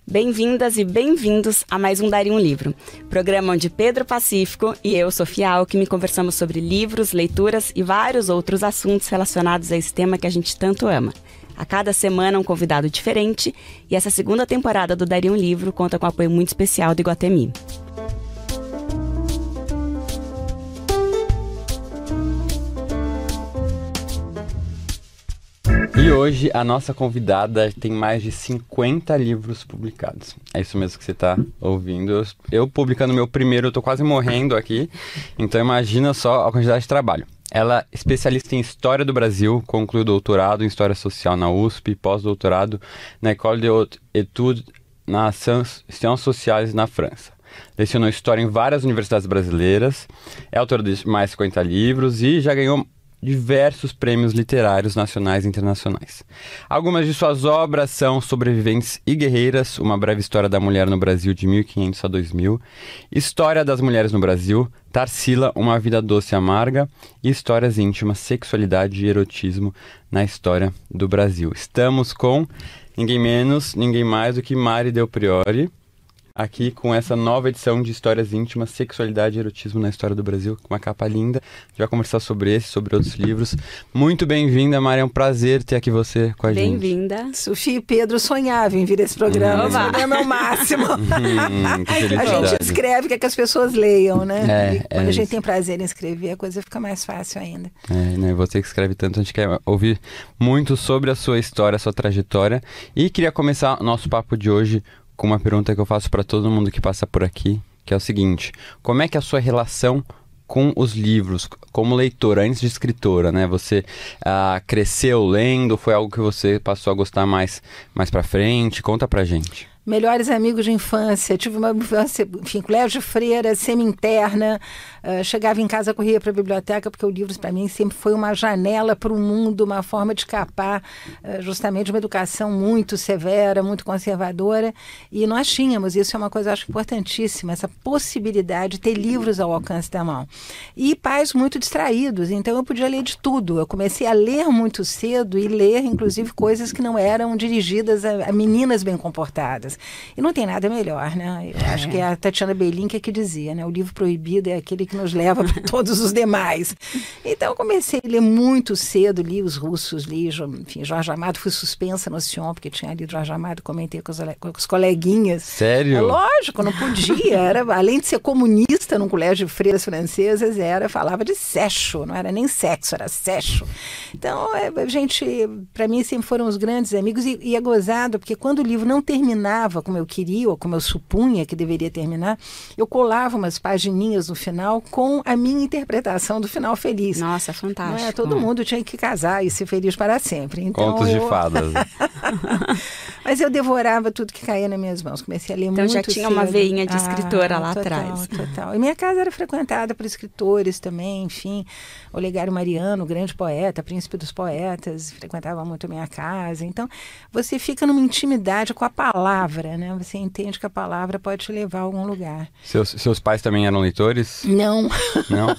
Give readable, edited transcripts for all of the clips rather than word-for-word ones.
Bem-vindas e bem-vindos a mais um Daria um Livro, programa onde Pedro Pacífico e eu, Sofia Alckmin, conversamos sobre livros, leituras e vários outros assuntos relacionados a esse tema que a gente tanto ama. A cada semana um convidado diferente e essa segunda temporada do Daria um Livro conta com um apoio muito especial do Iguatemi. E hoje a nossa convidada tem mais de 50 livros publicados. É isso mesmo que você está ouvindo. Eu publicando meu primeiro, eu tô quase morrendo aqui. Então imagina só a quantidade de trabalho. Ela é especialista em História do Brasil, concluiu doutorado em História Social na USP, pós-doutorado na École des Hautes Études nas Sciences Sociales na França. Lecionou História em várias universidades brasileiras, é autora de mais de 50 livros e já ganhou diversos prêmios literários nacionais e internacionais. Algumas de suas obras são Sobreviventes e Guerreiras, uma breve história da mulher no Brasil de 1500 a 2000, História das Mulheres no Brasil, Tarsila, uma vida doce e amarga, e Histórias íntimas, sexualidade e erotismo na história do Brasil. Estamos com ninguém menos, ninguém mais do que Mari Del Priore, aqui com essa nova edição de Histórias Íntimas, Sexualidade e Erotismo na História do Brasil, com uma capa linda. A gente vai conversar sobre esse, sobre outros livros. Muito bem-vinda, Mari, é um prazer ter aqui você com a gente. Bem-vinda. Sofia e Pedro sonhavam em vir esse programa. Esse programa é o máximo. A gente escreve, quer que as pessoas leiam, né? Quando a gente tem prazer em escrever, a coisa fica mais fácil ainda. Né? Você que escreve tanto, a gente quer ouvir muito sobre a sua história, a sua trajetória. E queria começar o nosso papo de hoje com uma pergunta que eu faço para todo mundo que passa por aqui, que é o seguinte: como é que é a sua relação com os livros, como leitora, antes de escritora, né? Você cresceu lendo, foi algo que você passou a gostar mais para frente? Conta pra gente. Melhores amigos de infância, tive uma infância, enfim, colégio de freira, semi-interna, chegava em casa, corria para a biblioteca, porque o livro para mim sempre foi uma janela para o mundo, uma forma de escapar justamente uma educação muito severa, muito conservadora, e nós tínhamos, isso é uma coisa acho importantíssima, essa possibilidade de ter livros ao alcance da mão. E pais muito distraídos, então eu podia ler de tudo, eu comecei a ler muito cedo e ler inclusive coisas que não eram dirigidas a meninas bem comportadas. E não tem nada melhor, né? Eu acho que é a Tatiana Belin que dizia, né? O livro proibido é aquele que nos leva para todos os demais. Então, eu comecei a ler muito cedo, li os russos, enfim, Jorge Amado, fui suspensa no Sion, porque tinha lido Jorge Amado, comentei com os coleguinhas. Sério? Lógico, não podia. Além de ser comunista num colégio de freiras francesas, falava de sexo, não era nem sexo, era sexo. Então, gente, para mim sempre foram os grandes amigos, e é gozado, porque quando o livro não terminava como eu queria, ou como eu supunha que deveria terminar, eu colava umas pagininhas no final com a minha interpretação do final feliz. Nossa, fantástico. Não é? Todo mundo tinha que casar e ser feliz para sempre. Então, Contos de fadas. Mas eu devorava tudo que caía nas minhas mãos. Comecei a ler muito cedo. Então já tinha uma veinha de escritora lá atrás. Total. E minha casa era frequentada por escritores também, enfim. Olegário Mariano, grande poeta, príncipe dos poetas, frequentava muito a minha casa. Então, você fica numa intimidade com a palavra, né? Você entende que a palavra pode te levar a algum lugar. Seus pais também eram leitores? Não. Não?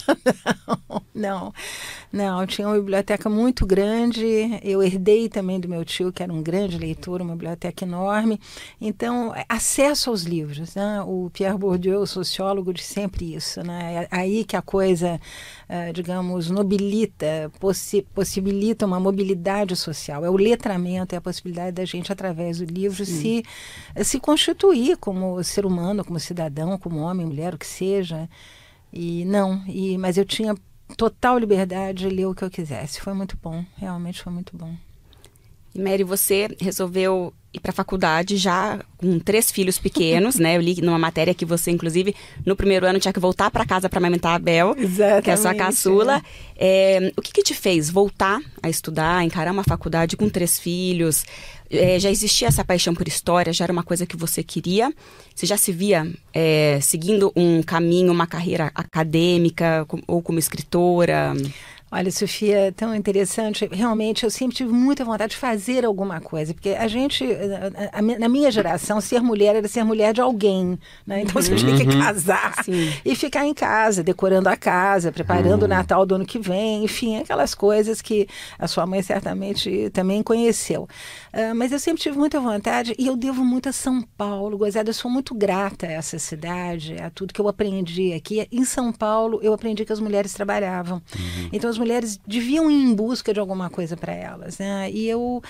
Não, tinha uma biblioteca muito grande, eu herdei também do meu tio, que era um grande leitor, uma biblioteca enorme. Então, acesso aos livros, né? O Pierre Bourdieu, o sociólogo, diz sempre isso, né? É aí que a coisa, digamos, nobilita, possibilita uma mobilidade social. É o letramento, é a possibilidade da gente, através do livro, se constituir como ser humano, como cidadão, como homem, mulher, o que seja. Mas eu tinha total liberdade de ler o que eu quisesse. Foi muito bom, realmente foi muito bom. E Mary, você resolveu ir para a faculdade já com 3 filhos pequenos, né? Eu li numa matéria que você, inclusive, no primeiro ano tinha que voltar para casa para amamentar a Bel, exatamente, que é a sua caçula. O que te fez voltar a estudar, encarar uma faculdade com 3 filhos? Já existia essa paixão por história? Já era uma coisa que você queria? Você já se via seguindo um caminho, uma carreira acadêmica ou como escritora? Olha, Sofia, é tão interessante. Realmente, eu sempre tive muita vontade de fazer alguma coisa, porque a gente, na minha geração, ser mulher era ser mulher de alguém, né? Então você tinha que casar e ficar em casa, decorando a casa, preparando o Natal do ano que vem, enfim, aquelas coisas que a sua mãe certamente também conheceu. Mas eu sempre tive muita vontade e eu devo muito a São Paulo, gozada, eu sou muito grata a essa cidade, a tudo que eu aprendi aqui. Em São Paulo, eu aprendi que as mulheres trabalhavam. Então, as mulheres deviam ir em busca de alguma coisa para elas, né? E eu,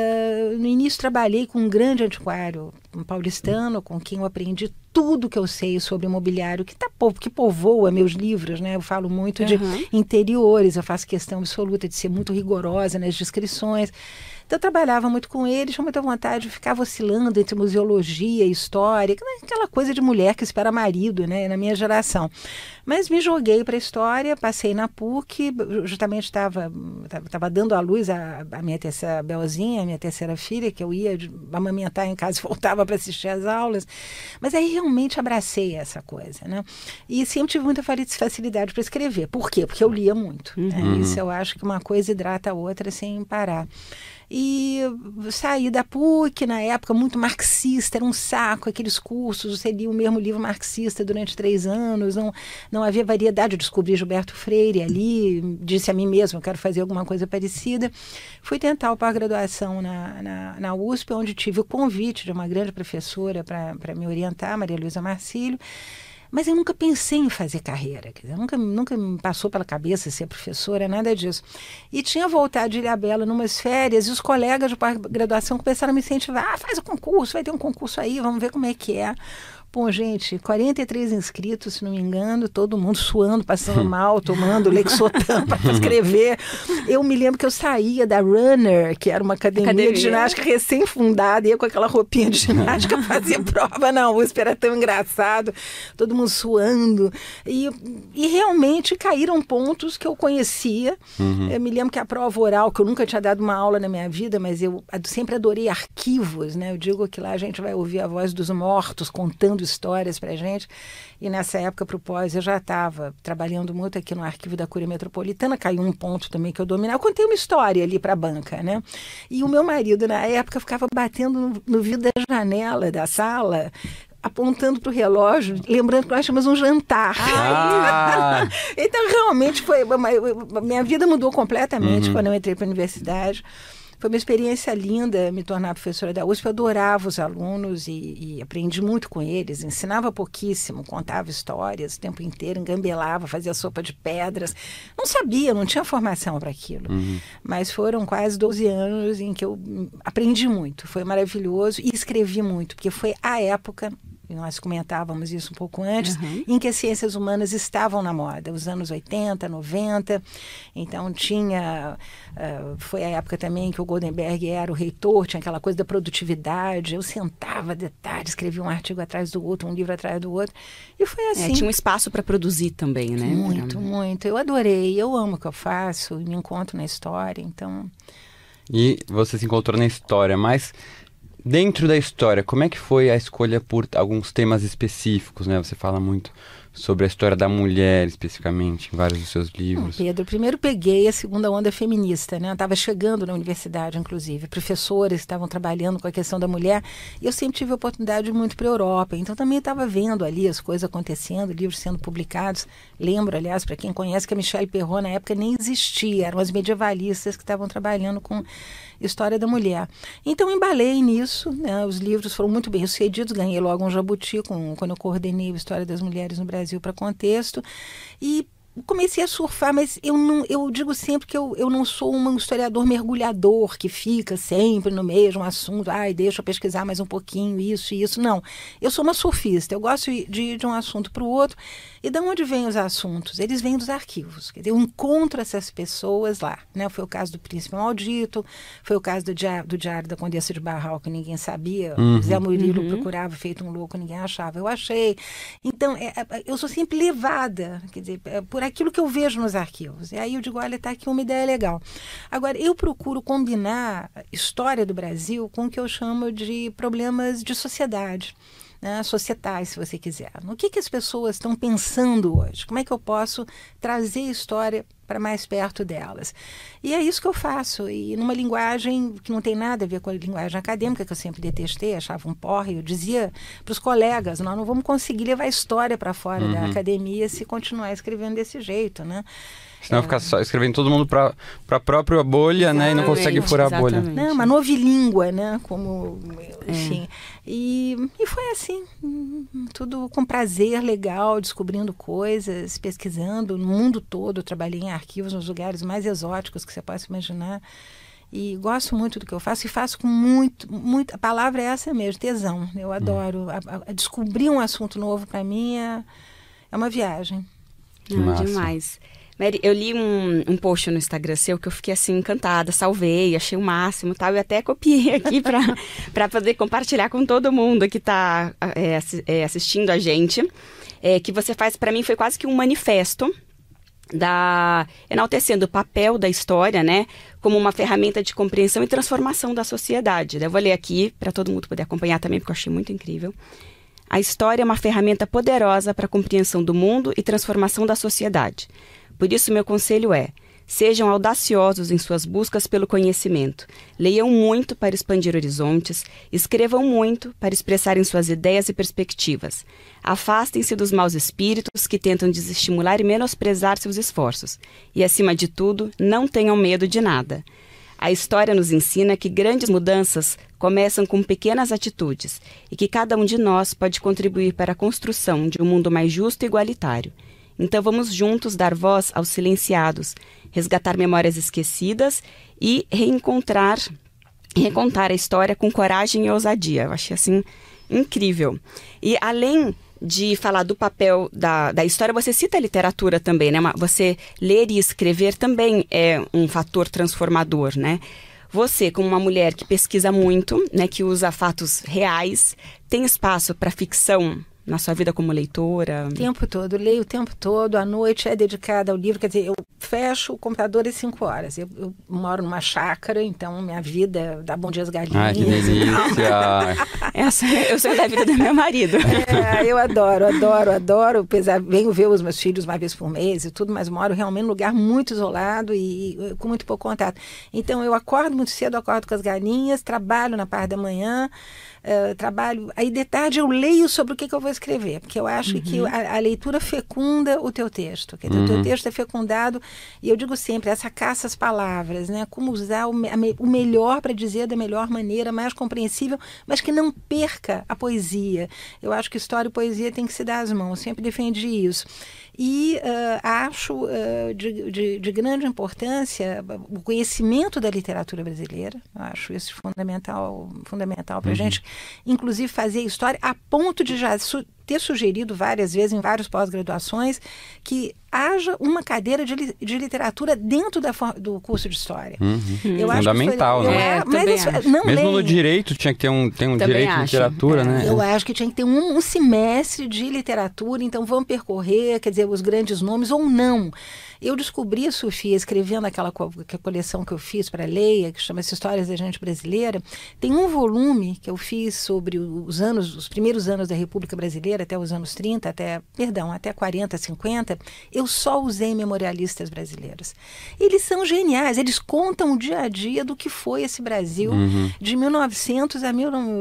no início, trabalhei com um grande antiquário, um paulistano, com quem eu aprendi tudo que eu sei sobre imobiliário, que povoa meus livros, né? Eu falo muito de interiores, eu faço questão absoluta de ser muito rigorosa nas descrições. Então, eu trabalhava muito com ele, tinha muita vontade de ficar oscilando entre museologia e história, aquela coisa de mulher que espera marido, né, na minha geração. Mas me joguei para a história, passei na PUC, justamente estava dando à luz a minha terceira Belzinha, a minha terceira filha, que eu ia amamentar em casa e voltava para assistir às aulas. Mas aí realmente abracei essa coisa, né? E sempre tive muita facilidade para escrever. Por quê? Porque eu lia muito. Né? Isso eu acho que uma coisa hidrata a outra sem parar. E saí da PUC, na época, muito marxista, era um saco aqueles cursos, você lia o mesmo livro marxista durante 3 anos, não havia variedade. Eu descobri Gilberto Freire ali, disse a mim mesma, eu quero fazer alguma coisa parecida. Fui tentar a pós-graduação na USP, onde tive o convite de uma grande professora para me orientar, Maria Luísa Marcílio. Mas eu nunca pensei em fazer carreira, quer dizer, nunca me passou pela cabeça ser professora, nada disso. E tinha voltado de Ilhabela numas férias e os colegas de pós-graduação começaram a me incentivar, faz o concurso, vai ter um concurso aí, vamos ver como é que é. Bom, gente, 43 inscritos, se não me engano, todo mundo suando, passando mal, tomando Lexotan para escrever. Eu me lembro que eu saía da Runner, que era uma academia de ginástica recém-fundada, ia com aquela roupinha de ginástica fazer prova na USP, era tão engraçado, todo mundo suando. E realmente caíram pontos que eu conhecia. Eu me lembro que a prova oral, que eu nunca tinha dado uma aula na minha vida, mas eu sempre adorei arquivos, né? Eu digo que lá a gente vai ouvir a voz dos mortos contando histórias pra gente, e nessa época pro pós eu já estava trabalhando muito aqui no arquivo da Curia Metropolitana, caiu um ponto também que eu dominava, eu contei uma história ali pra banca, né? E o meu marido na época ficava batendo no vidro da janela da sala, apontando para o relógio, lembrando que nós tínhamos um jantar. Então realmente minha vida mudou completamente quando eu entrei para a universidade. Foi uma experiência linda me tornar professora da USP. Eu adorava os alunos e aprendi muito com eles. Ensinava pouquíssimo, contava histórias o tempo inteiro, engambelava, fazia sopa de pedras. Não sabia, não tinha formação para aquilo. Mas foram quase 12 anos em que eu aprendi muito. Foi maravilhoso e escrevi muito, porque foi a época... Nós comentávamos isso um pouco antes, em que as ciências humanas estavam na moda, os anos 80, 90. Então foi a época também que o Goldenberg era o reitor, tinha aquela coisa da produtividade. Eu sentava de tarde, escrevia um artigo atrás do outro, um livro atrás do outro. E foi assim. Tinha um espaço para produzir também, né? Muito, muito. Eu adorei, eu amo o que eu faço, me encontro na história, então... E você se encontrou na história, mas... Dentro da história, como é que foi a escolha por alguns temas específicos, né? Você fala muito sobre a história da mulher, especificamente, em vários dos seus livros. Pedro, primeiro peguei a segunda onda feminista, né? Eu estava chegando na universidade, inclusive, professores estavam trabalhando com a questão da mulher, e eu sempre tive a oportunidade de ir muito para a Europa, então também estava vendo ali as coisas acontecendo, livros sendo publicados. Lembro, aliás, para quem conhece, que a Michelle Perrot, na época, nem existia, eram as medievalistas que estavam trabalhando com história da mulher. Então, embalei nisso, né? Os livros foram muito bem sucedidos, ganhei logo um jabuti quando eu coordenei a História das Mulheres no Brasil para Contexto, e comecei a surfar, mas eu digo sempre que eu não sou um historiador mergulhador que fica sempre no mesmo assunto, deixa eu pesquisar mais um pouquinho, isso, não. Eu sou uma surfista, eu gosto de ir de um assunto para o outro. E de onde vêm os assuntos? Eles vêm dos arquivos. Quer dizer, eu encontro essas pessoas lá, né? Foi o caso do Príncipe Maldito, foi o caso do Diário da Condessa de Barral, que ninguém sabia. Zé Murilo procurava, feito um louco, ninguém achava. Eu achei. Então, eu sou sempre levada, quer dizer, por aquilo que eu vejo nos arquivos. E aí eu digo, olha, está aqui uma ideia legal. Agora, eu procuro combinar a história do Brasil com o que eu chamo de problemas de sociedade, né, societais, se você quiser. No que as pessoas estão pensando hoje? Como é que eu posso trazer história para mais perto delas. E é isso que eu faço, e numa linguagem que não tem nada a ver com a linguagem acadêmica, que eu sempre detestei, achava um porre. Eu dizia para os colegas, nós não vamos conseguir levar a história para fora da academia se continuar escrevendo desse jeito, né? Senão fica só escrevendo todo mundo para a própria bolha, né? E não consegue furar a bolha. Não, uma novilíngua, né? Como, enfim. E foi assim, tudo com prazer, legal, descobrindo coisas, pesquisando no mundo todo. Eu trabalhei em arquivos nos lugares mais exóticos que você possa imaginar. E gosto muito do que eu faço, e faço com muito, a palavra é essa mesmo, tesão. Eu adoro. Descobrir um assunto novo, para mim, é uma viagem. Demais. Mary, eu li um post no Instagram seu que eu fiquei assim encantada, salvei, achei o máximo, tal, e até copiei aqui para poder compartilhar com todo mundo que está assistindo a gente, que você faz, para mim foi quase que um manifesto enaltecendo o papel da história, né, como uma ferramenta de compreensão e transformação da sociedade. Eu vou ler aqui para todo mundo poder acompanhar também, porque eu achei muito incrível. A história é uma ferramenta poderosa para a compreensão do mundo e transformação da sociedade. Por isso, meu conselho é: sejam audaciosos em suas buscas pelo conhecimento. Leiam muito para expandir horizontes. Escrevam muito para expressarem suas ideias e perspectivas. Afastem-se dos maus espíritos que tentam desestimular e menosprezar seus esforços. E, acima de tudo, não tenham medo de nada. A história nos ensina que grandes mudanças começam com pequenas atitudes e que cada um de nós pode contribuir para a construção de um mundo mais justo e igualitário. Então vamos juntos dar voz aos silenciados, resgatar memórias esquecidas e recontar a história com coragem e ousadia. Eu achei assim incrível. E além de falar do papel da história, você cita a literatura também, né? Você ler e escrever também é um fator transformador, né? Você, como uma mulher que pesquisa muito, né, que usa fatos reais, tem espaço para ficção na sua vida como leitora? O tempo todo, leio o tempo todo. A noite é dedicada ao livro, quer dizer, eu fecho o computador às 5 horas. Eu moro numa chácara, então minha vida dá bom dia às galinhas. Ai, que delícia! Eu sou da vida do meu marido. Eu adoro. Venho ver os meus filhos uma vez por mês e tudo, mas moro realmente num lugar muito isolado e com muito pouco contato. Então eu acordo muito cedo, acordo com as galinhas, trabalho na parte da manhã, trabalho, aí de tarde eu leio sobre o que eu vou escrever, porque eu acho que a leitura fecunda o teu texto, quer dizer, o teu texto é fecundado, e eu digo sempre, essa caça às palavras, né, como usar o melhor para dizer da melhor maneira, mais compreensível, mas que não perca a poesia. Eu acho que história e poesia tem que se dar as mãos, sempre defendi isso. E acho de grande importância o conhecimento da literatura brasileira. Eu acho isso fundamental para a gente, inclusive fazer história, a ponto de já ter sugerido várias vezes em várias pós-graduações que haja uma cadeira de literatura dentro do curso de história. Eu fundamental, acho né? Mesmo no direito tinha que ter um direito de literatura, né? Eu acho que tinha que ter um semestre de literatura, então vamos percorrer, quer dizer, os grandes nomes ou não. Eu descobri, Sofia, escrevendo aquela coleção que eu fiz para a Leia, que chama-se Histórias da Gente Brasileira, tem um volume que eu fiz sobre os primeiros anos da República Brasileira, até os anos 30, até 40, 50, eu só usei memorialistas brasileiros. Eles são geniais, eles contam o dia a dia do que foi esse Brasil de 1900 a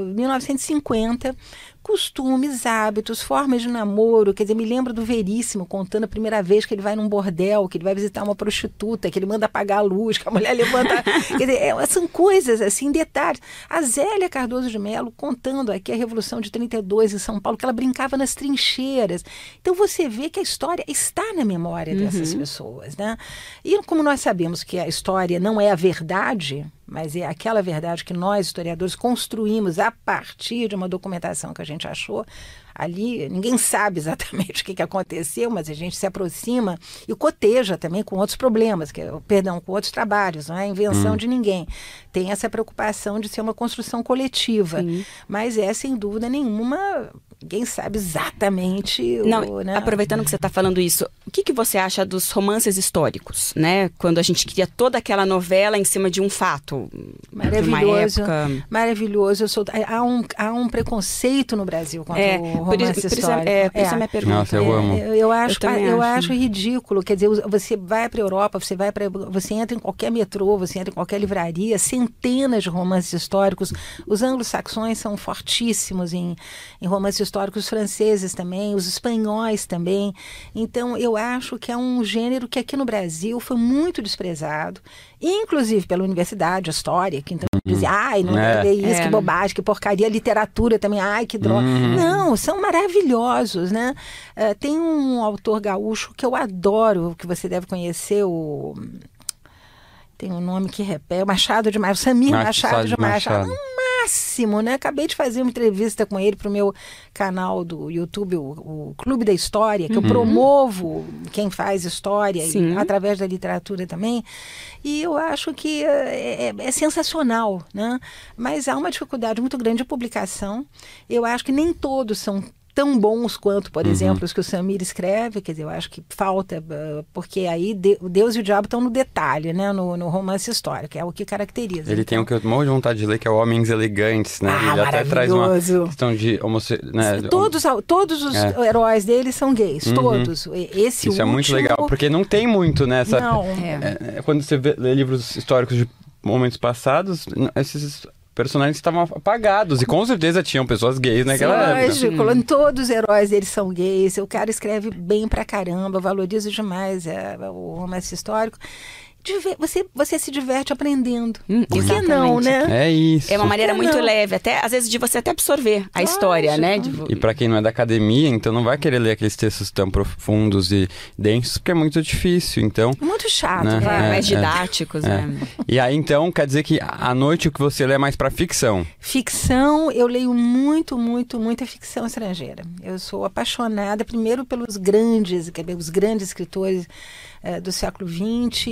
1950, costumes, hábitos, formas de namoro. Quer dizer, me lembro do Veríssimo contando a primeira vez que ele vai num bordel, que ele vai visitar uma prostituta, que ele manda apagar a luz, que a mulher levanta... Quer dizer, são coisas assim, detalhes. A Zélia Cardoso de Mello contando aqui a Revolução de 32 em São Paulo, que ela brincava nas trincheiras. Então você vê que a história está na memória dessas pessoas, né? E como nós sabemos que a história não é a verdade, mas é aquela verdade que nós, historiadores, construímos a partir de uma documentação que a gente achou. Ali, ninguém sabe exatamente o que aconteceu, mas a gente se aproxima e coteja também com outros problemas, com outros trabalhos, não é invenção de ninguém. Tem essa preocupação de ser uma construção coletiva, mas sem dúvida nenhuma, ninguém sabe exatamente... Aproveitando que você está falando isso, que você acha dos romances históricos, né? Quando a gente cria toda aquela novela em cima de um fato. Maravilhoso. De uma época... Maravilhoso. Há um preconceito no Brasil contra o romance histórico. Por isso a minha pergunta. Nossa, eu amo. Eu acho ridículo. Quer dizer, você vai para a Europa, você entra em qualquer metrô, você entra em qualquer livraria, centenas de romances históricos. Os anglo-saxões são fortíssimos em romances históricos, os franceses também, os espanhóis também. Então, eu acho que é um gênero que aqui no Brasil foi muito desprezado, inclusive pela universidade, a história, que então dizia, não é ler isso, que bobagem, que porcaria, literatura também, que droga. Não, são maravilhosos, né? Tem um autor gaúcho que eu adoro, que você deve conhecer, tem um nome que repete, Machado de Machado, Samir Machado de Machado. Máximo, né? Acabei de fazer uma entrevista com ele para o meu canal do YouTube, o Clube da História, que eu promovo quem faz história através da literatura também. E eu acho que é sensacional, né? Mas há uma dificuldade muito grande de publicação. Eu acho que nem todos são tão bons quanto, por exemplo, os que o Samir escreve. Quer dizer, eu acho que falta, porque aí Deus e o Diabo estão no detalhe, né? No romance histórico, que é o que caracteriza. Ele tem o que eu morro de vontade de ler, que é o Homens Elegantes, né? Ele até traz uma questão de né? Todos os heróis dele são gays, todos. Isso é muito legal, porque não tem muito, né? Não. Quando você lê livros históricos de momentos passados, esses personagens estavam apagados, e com certeza tinham pessoas gays naquela época. Lógico, todos os heróis deles são gays, o cara escreve bem pra caramba, valorizo demais o romance histórico. Você se diverte aprendendo. Por que não, né? É isso. É uma maneira muito leve, até às vezes de você até absorver a história, né? E pra quem não é da academia, então não vai querer ler aqueles textos tão profundos e densos, porque é muito difícil, então... Muito chato, né? Mais didáticos, né? E aí, então, quer dizer que à noite o que você lê é mais pra ficção? Ficção, eu leio muita ficção estrangeira. Eu sou apaixonada, primeiro pelos grandes escritores do século XX,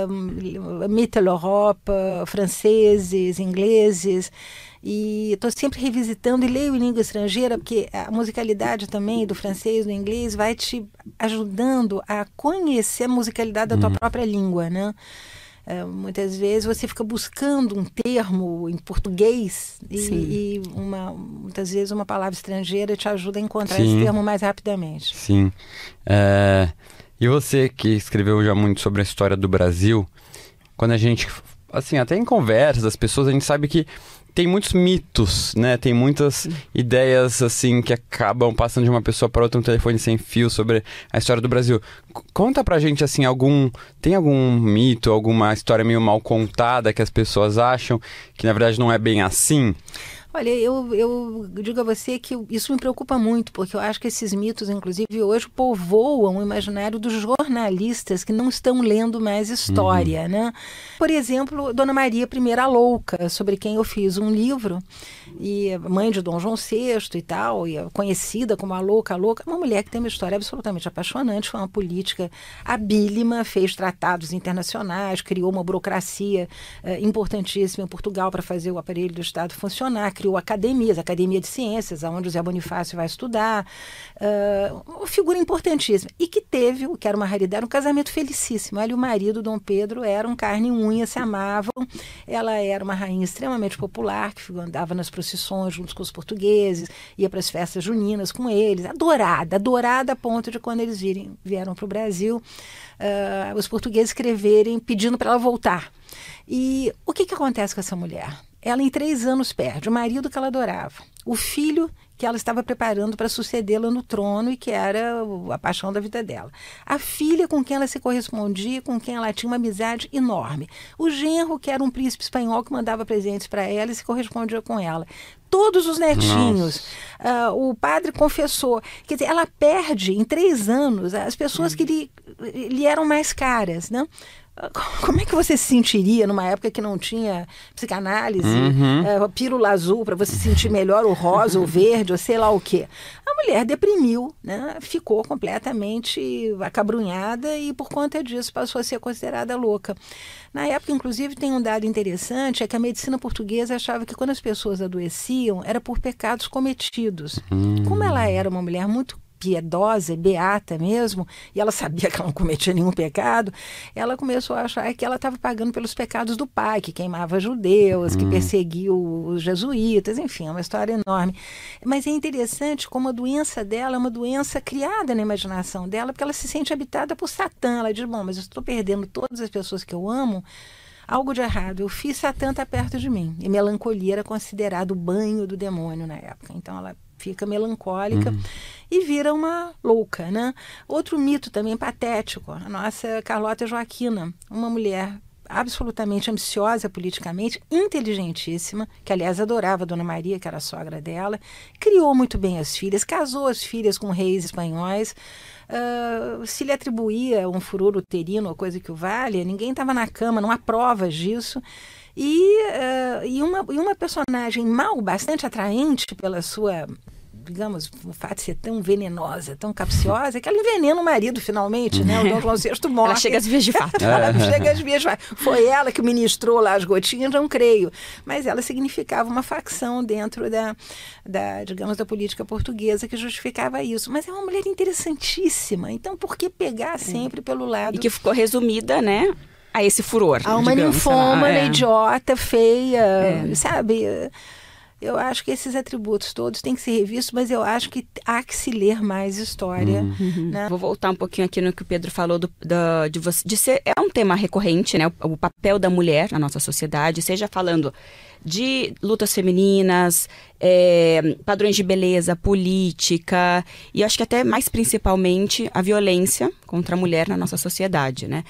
Mitteleurope, franceses, ingleses, e estou sempre revisitando e leio em língua estrangeira, porque a musicalidade também do francês, do inglês, vai te ajudando a conhecer a musicalidade da tua própria língua, né? Muitas vezes você fica buscando um termo em português e muitas vezes uma palavra estrangeira te ajuda a encontrar esse termo mais rapidamente. Sim. E você que escreveu já muito sobre a história do Brasil, quando a gente, assim, até em conversas das pessoas, a gente sabe que tem muitos mitos, né? Tem muitas ideias, assim, que acabam passando de uma pessoa para outra, um telefone sem fio sobre a história do Brasil. Conta pra gente, assim, tem algum mito, alguma história meio mal contada que as pessoas acham que, na verdade, não é bem assim? Olha, eu digo a você que isso me preocupa muito, porque eu acho que esses mitos, inclusive, hoje povoam o imaginário dos jornalistas que não estão lendo mais história, né? Por exemplo, Dona Maria I a Louca, sobre quem eu fiz um livro, e mãe de Dom João VI e tal, e conhecida como a Louca, uma mulher que tem uma história absolutamente apaixonante, foi uma política habílima, fez tratados internacionais, criou uma burocracia importantíssima em Portugal para fazer o aparelho do Estado funcionar, criou academias, Academia de Ciências, onde o Zé Bonifácio vai estudar, uma figura importantíssima, e que teve, o que era uma raridade, um casamento felicíssimo. Ela e o marido, Dom Pedro, eram carne e unha, se amavam. Ela era uma rainha extremamente popular, que andava nas procissões junto com os portugueses, ia para as festas juninas com eles, adorada a ponto de quando eles vieram para o Brasil, os portugueses escreverem pedindo para ela voltar. E o que acontece com essa mulher? Ela em 3 anos perde o marido que ela adorava, o filho que ela estava preparando para sucedê-la no trono e que era a paixão da vida dela, a filha com quem ela se correspondia, com quem ela tinha uma amizade enorme, o genro que era um príncipe espanhol que mandava presentes para ela e se correspondia com ela, todos os netinhos, o padre confessou, quer dizer, ela perde em 3 anos as pessoas que lhe eram mais caras, né? Como é que você se sentiria numa época que não tinha psicanálise, pílula azul para você sentir melhor, o rosa, o verde, ou sei lá o quê? A mulher deprimiu, né? Ficou completamente acabrunhada e por conta disso passou a ser considerada louca. Na época, inclusive, tem um dado interessante, é que a medicina portuguesa achava que quando as pessoas adoeciam era por pecados cometidos. Como ela era uma mulher muito piedosa, beata mesmo, e ela sabia que ela não cometia nenhum pecado, ela começou a achar que ela estava pagando pelos pecados do pai, que queimava judeus, que perseguiu os jesuítas, enfim, é uma história enorme. Mas é interessante como a doença dela é uma doença criada na imaginação dela, porque ela se sente habitada por Satã. Ela diz, bom, mas eu estou perdendo todas as pessoas que eu amo, algo de errado. Eu fiz, Satã está perto de mim. E melancolia era considerado o banho do demônio na época. Então ela fica melancólica e vira uma louca, né? Outro mito também patético, a nossa Carlota Joaquina, uma mulher absolutamente ambiciosa politicamente, inteligentíssima, que aliás adorava a Dona Maria, que era a sogra dela, criou muito bem as filhas, casou as filhas com reis espanhóis, se lhe atribuía um furor uterino ou coisa que o valha, ninguém estava na cama, não há provas disso. E uma personagem bastante atraente pela sua, digamos, o fato de ser tão venenosa, tão capciosa, que ela envenena o marido finalmente, né? O Dom João VI morre. Ela chega às vias de fato. Ela chega às vias de fato. Foi ela que ministrou lá as gotinhas, não creio. Mas ela significava uma facção dentro digamos, da política portuguesa que justificava isso. Mas é uma mulher interessantíssima. Então, por que pegar sempre pelo lado... E que ficou resumida, né? A esse furor. A uma ninfômana, idiota, feia, sabe? Eu acho que esses atributos todos têm que ser revistos, mas eu acho que há que se ler mais história. Né? Vou voltar um pouquinho aqui no que o Pedro falou de ser... É um tema recorrente, né? O papel da mulher na nossa sociedade, seja falando de lutas femininas, padrões de beleza, política, e acho que até mais principalmente a violência contra a mulher na nossa sociedade, né?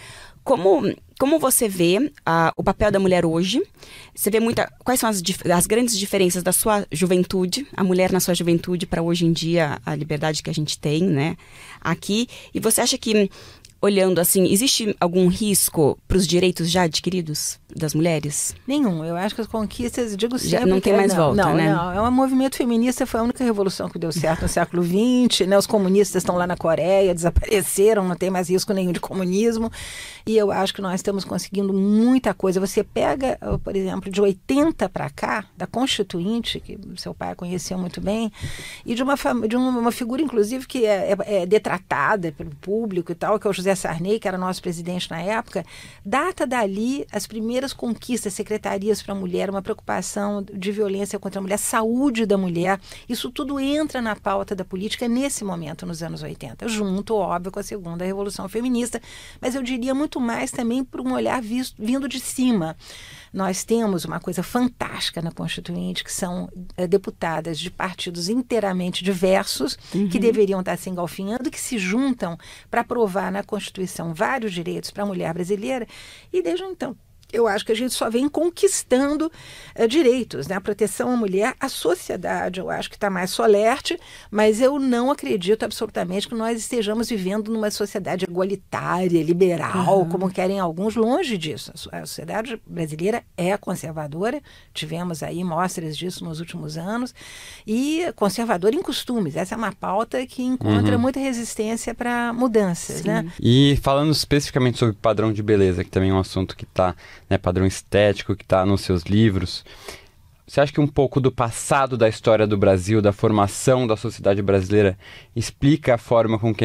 Como você vê o papel da mulher hoje? Você vê quais são as grandes diferenças da sua juventude, a mulher na sua juventude, para hoje em dia, a liberdade que a gente tem, né, aqui? E você acha que, olhando assim, existe algum risco para os direitos já adquiridos das mulheres? Nenhum. Eu acho que as conquistas, digo sempre... Já não tem mais volta, né? Não, é um movimento feminista, foi a única revolução que deu certo no século XX, né? Os comunistas estão lá na Coreia, desapareceram, não tem mais risco nenhum de comunismo, e eu acho que nós estamos conseguindo muita coisa. Você pega, por exemplo, de 80 para cá, da Constituinte, que seu pai conheceu muito bem, e de uma figura, inclusive, que é detratada pelo público e tal, que é o José Sarney, que era nosso presidente na época, data dali as primeiras conquistas, secretarias para a mulher, uma preocupação de violência contra a mulher, saúde da mulher, isso tudo entra na pauta da política nesse momento, nos anos 80, junto, óbvio, com a segunda revolução feminista, mas eu diria muito mais também por um olhar vindo de cima. Nós temos uma coisa fantástica na Constituinte, que são deputadas de partidos inteiramente diversos, que deveriam estar se engalfinhando, que se juntam para aprovar na Constituição vários direitos para a mulher brasileira, e desde então eu acho que a gente só vem conquistando direitos, né? A proteção à mulher, a sociedade, eu acho que está mais solerte, mas eu não acredito absolutamente que nós estejamos vivendo numa sociedade igualitária, liberal, como querem alguns, longe disso. A sociedade brasileira é conservadora, tivemos aí mostras disso nos últimos anos, e conservadora em costumes. Essa é uma pauta que encontra muita resistência para mudanças, né? E falando especificamente sobre padrão de beleza, que também é um assunto que está... Né, padrão estético que está nos seus livros. Você acha que um pouco do passado da história do Brasil, da formação da sociedade brasileira, explica a forma com que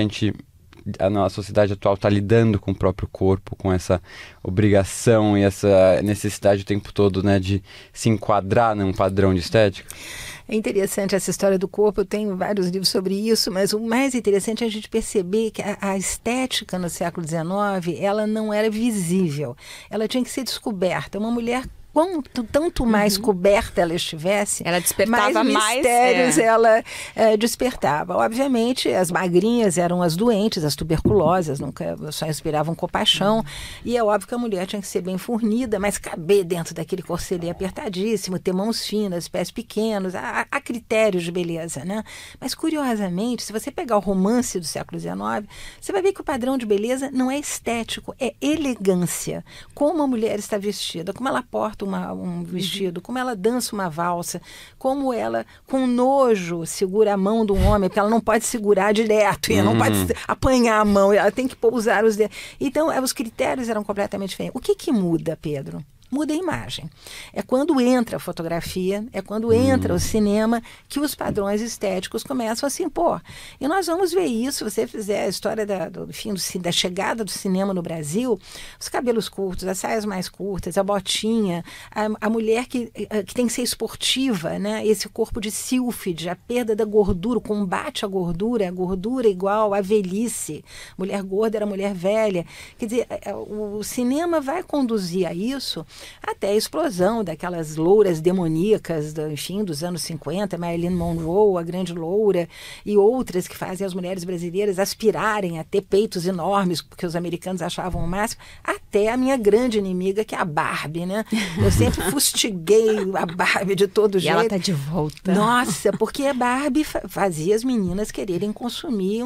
a nossa sociedade atual está lidando com o próprio corpo, com essa obrigação e essa necessidade o tempo todo, né, de se enquadrar num padrão de estética? É interessante essa história do corpo, eu tenho vários livros sobre isso, mas o mais interessante é a gente perceber que a estética no século XIX, ela não era visível, ela tinha que ser descoberta. Uma mulher, tanto mais coberta ela estivesse, ela despertava mais mistérios ela despertava. Obviamente, as magrinhas eram as doentes, as tuberculosas, nunca só inspiravam compaixão, e é óbvio que a mulher tinha que ser bem fornida, mas caber dentro daquele corselet apertadíssimo, ter mãos finas, pés pequenos, há critérios de beleza, né? Mas, curiosamente, se você pegar o romance do século XIX, você vai ver que o padrão de beleza não é estético, é elegância. Como a mulher está vestida, como ela porta um vestido, como ela dança uma valsa, como ela, com nojo, segura a mão de um homem, porque ela não pode segurar direto, e ela não pode apanhar a mão, ela tem que pousar os dedos. Então, os critérios eram completamente diferentes. O que muda, Pedro? muda a imagem. É quando entra a fotografia, é quando entra o cinema, que os padrões estéticos começam a se impor. E nós vamos ver isso, se você fizer a história da chegada do cinema no Brasil, os cabelos curtos, as saias mais curtas, a botinha, a mulher que tem que ser esportiva, né? Esse corpo de sílfide, a perda da gordura, o combate à gordura, a gordura igual à velhice. Mulher gorda era mulher velha. Quer dizer, o cinema vai conduzir a isso até a explosão daquelas louras demoníacas, dos anos 50, Marilyn Monroe, a grande loura, e outras que fazem as mulheres brasileiras aspirarem a ter peitos enormes, porque os americanos achavam o máximo, até a minha grande inimiga, que é a Barbie, né? Eu sempre fustiguei a Barbie de todo jeito. E ela tá de volta. Nossa, porque a Barbie fazia as meninas quererem consumir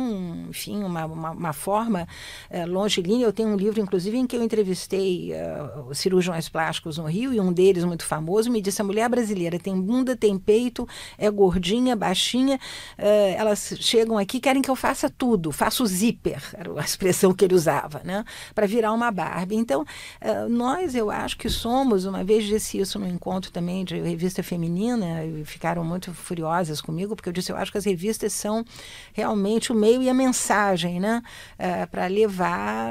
uma forma longilínea. Eu tenho um livro, inclusive, em que eu entrevistei os cirurgiões plásticos no Rio, e um deles, muito famoso, me disse: a mulher brasileira tem bunda, tem peito, é gordinha, baixinha, elas chegam aqui, querem que eu faça tudo, faço zíper, era a expressão que ele usava, né? Para virar uma Barbie. Então, eu acho que somos, uma vez disse isso no encontro também de revista feminina, e ficaram muito furiosas comigo, porque eu disse: eu acho que as revistas são realmente o meio e a mensagem, né? Para levar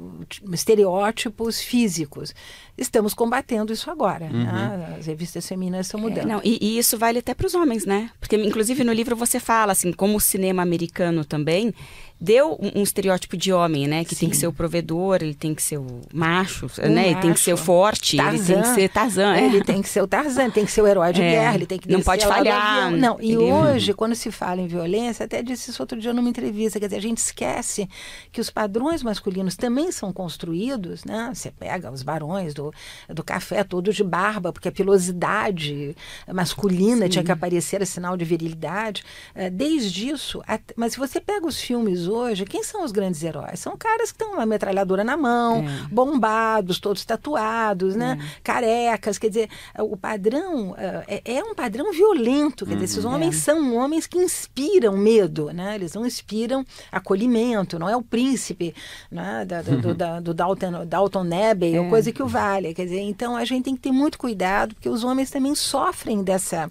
estereótipos físicos. Estamos combatendo isso agora, né? As revistas femininas estão mudando. E isso vale até para os homens, né? Porque, inclusive, no livro você fala, assim, como o cinema americano também deu um estereótipo de homem, né? Que tem que ser o provedor, ele tem que ser o macho, né? Ele tem que ser o forte, Tarzan. Ele tem que ser Tarzan. Ele tem que ser o Tarzan, tem que ser o herói de guerra, ele tem que não pode falhar. Não, e hoje, quando se fala em violência, até disse isso outro dia numa entrevista, quer dizer, a gente esquece que os padrões masculinos também são construídos, né? Você pega os barões do café todos de barba, porque a pilosidade masculina tinha que aparecer, era sinal de virilidade. Desde isso, mas se você pega os filmes hoje, quem são os grandes heróis? São caras que estão com uma metralhadora na mão, bombados, todos tatuados, né? Carecas, quer dizer, o padrão é um padrão violento, quer dizer, esses homens são homens que inspiram medo, né? Eles não inspiram acolhimento, não é o príncipe, né? do Dalton Abbey, ou coisa que o valha, quer dizer, então a gente tem que ter muito cuidado, porque os homens também sofrem dessa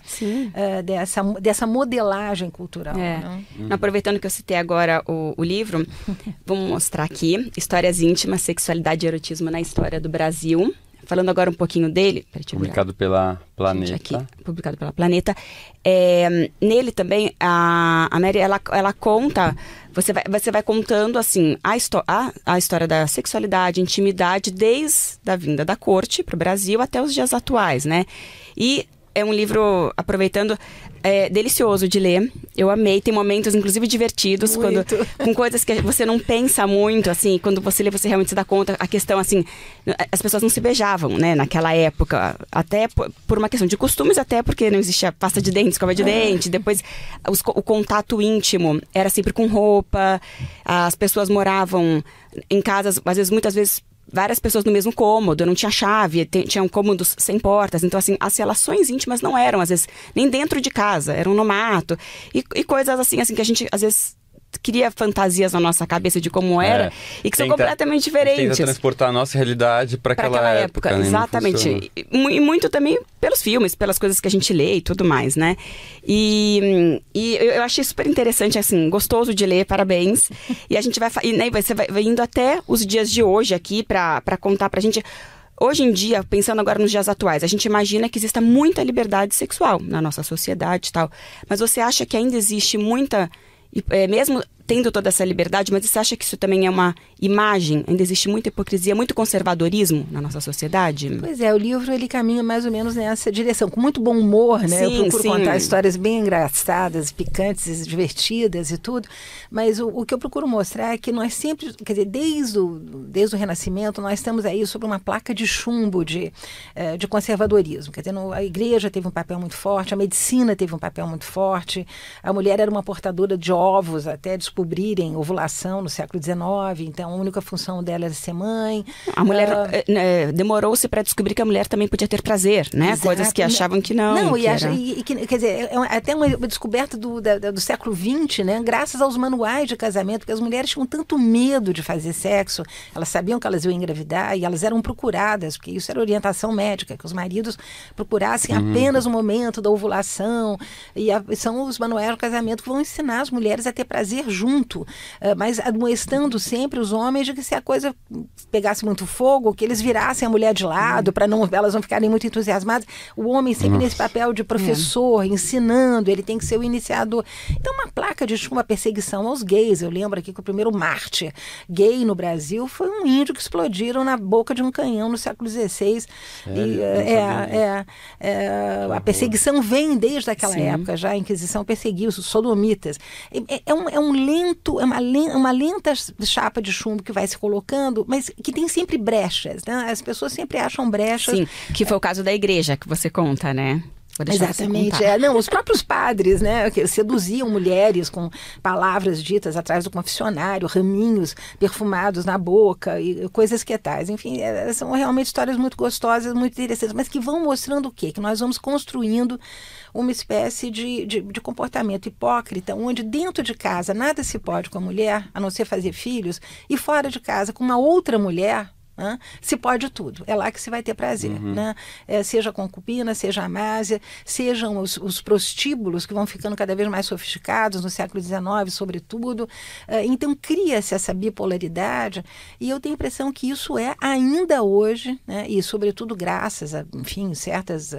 modelagem cultural. Né? Aproveitando que eu citei agora o livro, vamos mostrar aqui: Histórias íntimas, sexualidade e erotismo na história do Brasil. Falando agora um pouquinho dele. Publicado pela Planeta. Aqui, publicado pela Planeta. Nele também, a Mary, ela conta, você vai contando assim, a história da sexualidade, intimidade, desde a vinda da corte para o Brasil até os dias atuais, né? E é um livro, aproveitando, delicioso de ler. Eu amei, tem momentos, inclusive, divertidos, com coisas que você não pensa muito, assim, quando você lê, você realmente se dá conta, a questão, assim, as pessoas não se beijavam, né, naquela época, até por uma questão de costumes, até porque não existia pasta de dente, escova de dente, depois o contato íntimo era sempre com roupa, as pessoas moravam em casas, às vezes, muitas vezes, várias pessoas no mesmo cômodo, não tinha chave, tinham cômodos sem portas, então assim, as relações íntimas não eram, às vezes, nem dentro de casa, eram no mato, e coisas assim que a gente, às vezes, cria fantasias na nossa cabeça de como era, e que são completamente diferentes. Tenta transportar a nossa realidade para aquela época, né? Exatamente. E muito também pelos filmes, pelas coisas que a gente lê e tudo mais, né? E eu achei super interessante, assim, gostoso de ler, parabéns. E a gente você vai indo até os dias de hoje aqui para contar pra gente. Hoje em dia, pensando agora nos dias atuais, a gente imagina que exista muita liberdade sexual na nossa sociedade e tal. Mas você acha que ainda existe muita... mesmo tendo toda essa liberdade, mas você acha que isso também é uma imagem? Ainda existe muita hipocrisia, muito conservadorismo na nossa sociedade? Pois é, o livro ele caminha mais ou menos nessa direção, com muito bom humor, né? Eu procuro contar histórias bem engraçadas, picantes, divertidas e tudo, mas o que eu procuro mostrar é que nós sempre, quer dizer, desde o Renascimento, nós estamos aí sobre uma placa de chumbo de conservadorismo. Quer dizer, a igreja teve um papel muito forte, a medicina teve um papel muito forte, a mulher era uma portadora de ovos, até descobrirem ovulação no século XIX, então a única função dela era ser mãe. A mulher demorou-se para descobrir que a mulher também podia ter prazer, né? Exato. Coisas que achavam que não. Não, que quer dizer, até uma descoberta do século XX, né? Graças aos manuais de casamento, porque as mulheres tinham tanto medo de fazer sexo, elas sabiam que elas iam engravidar e elas eram procuradas, porque isso era orientação médica, que os maridos procurassem apenas o momento da ovulação, e são os manuais de casamento que vão ensinar as mulheres a ter prazer junto, mas admoestando sempre os homens de que se a coisa pegasse muito fogo, que eles virassem a mulher de lado, para elas não ficarem muito entusiasmadas. O homem sempre nesse papel de professor, ensinando, ele tem que ser o iniciador. Então, uma placa de uma perseguição aos gays. Eu lembro aqui que o primeiro mártir gay no Brasil foi um índio que explodiram na boca de um canhão no século XVI. A perseguição vem desde aquela época, já a Inquisição perseguiu os sodomitas. É uma lenta chapa de chumbo que vai se colocando, mas que tem sempre brechas, né? As pessoas sempre acham brechas. Sim, que foi o caso da igreja que você conta, né? Exatamente. Os próprios padres, né, que seduziam mulheres com palavras ditas atrás do confessionário, raminhos perfumados na boca e coisas que tais. Enfim, são realmente histórias muito gostosas, muito interessantes, mas que vão mostrando o quê? Que nós vamos construindo uma espécie de comportamento hipócrita, onde dentro de casa nada se pode com a mulher, a não ser fazer filhos, e fora de casa com uma outra mulher, se pode tudo, é lá que se vai ter prazer, né? Seja a concubina, seja a amásia, sejam os prostíbulos que vão ficando cada vez mais sofisticados no século XIX, sobretudo. Então cria-se essa bipolaridade e eu tenho a impressão que isso é ainda hoje, né? E sobretudo graças a, enfim, certas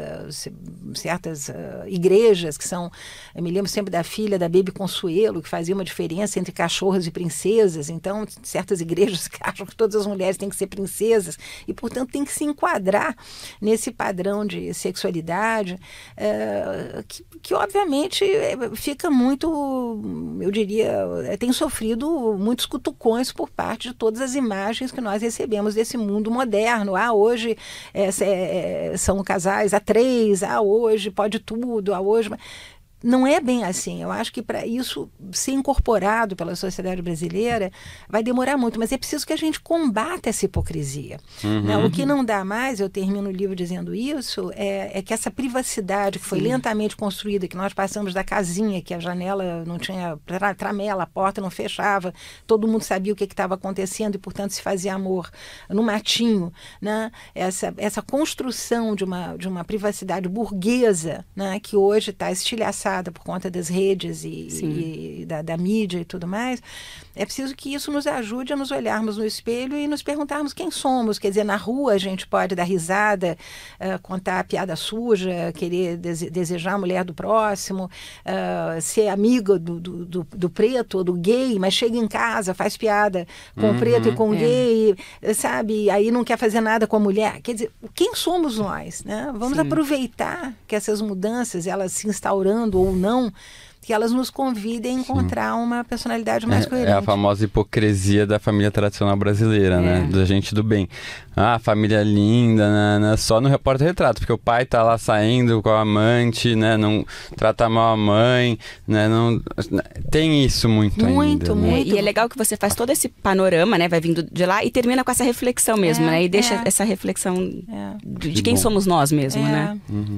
igrejas que são, eu me lembro sempre da filha da Baby Consuelo, que fazia uma diferença entre cachorras e princesas. Então certas igrejas que acham que todas as mulheres têm que ser princesas e, portanto, tem que se enquadrar nesse padrão de sexualidade que obviamente, fica muito, eu diria, tem sofrido muitos cutucões por parte de todas as imagens que nós recebemos desse mundo moderno. Hoje são casais a três, hoje pode tudo, hoje... Não é bem assim. Eu acho que para isso ser incorporado pela sociedade brasileira vai demorar muito, mas é preciso que a gente combata essa hipocrisia. Né? O que não dá mais, eu termino o livro dizendo isso, é que essa privacidade que foi lentamente construída, que nós passamos da casinha, que a janela não tinha tramela, a porta não fechava, todo mundo sabia o que estava acontecendo e, portanto, se fazia amor no matinho. Né? Essa construção de uma privacidade burguesa, né? Que hoje está estilhaçada por conta das redes e da mídia e tudo mais, é preciso que isso nos ajude a nos olharmos no espelho e nos perguntarmos quem somos. Quer dizer, na rua a gente pode dar risada, contar piada suja, querer desejar a mulher do próximo, ser amigo do preto ou do gay, mas chega em casa, faz piada com o preto e com o gay, sabe? Aí não quer fazer nada com a mulher. Quer dizer, quem somos nós? Né? Vamos aproveitar que essas mudanças, elas se instaurando ou não, que elas nos convidem a encontrar uma personalidade mais coerente. É a famosa hipocrisia da família tradicional brasileira, né? Da gente do bem. Família linda, né? Só no repórter-retrato, porque o pai tá lá saindo com a amante, né? Não trata mal a mãe, né? Não... Tem isso muito ainda. E é legal que você faz todo esse panorama, né? Vai vindo de lá e termina com essa reflexão mesmo, né? E deixa essa reflexão de quem somos nós mesmo, né?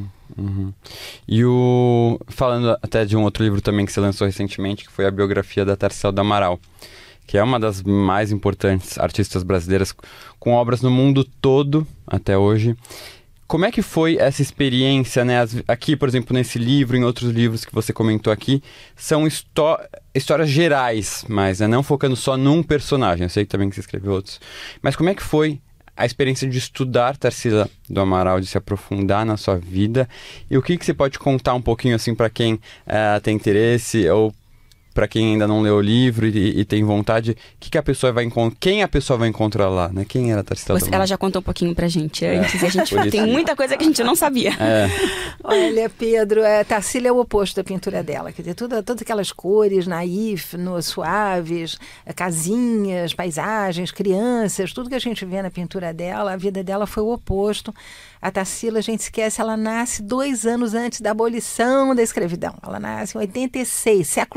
E falando até de um outro livro também que você lançou recentemente, que foi a biografia da Tarsila do Amaral, que é uma das mais importantes artistas brasileiras, com obras no mundo todo até hoje. Como é que foi essa experiência, né? Aqui, por exemplo, nesse livro, em outros livros que você comentou aqui, são histórias gerais, mas né? Não focando só num personagem. Eu sei também que você escreveu outros. Mas como é que foi a experiência de estudar Tarsila do Amaral, de se aprofundar na sua vida? E o que você pode contar um pouquinho assim para quem tem interesse ou para quem ainda não leu o livro e tem vontade, quem a pessoa vai encontrar lá, né? Quem era a Tarsila do Amaral? Ela já contou um pouquinho pra gente antes, e a gente tem muita coisa que a gente não sabia. Olha, Pedro, Tarsila é o oposto da pintura dela, quer dizer, todas aquelas cores naif, suaves, casinhas, paisagens, crianças, tudo que a gente vê na pintura dela, a vida dela foi o oposto. A Tarsila, a gente esquece, ela nasce 2 anos antes da abolição da escravidão. Ela nasce em 86, século passado.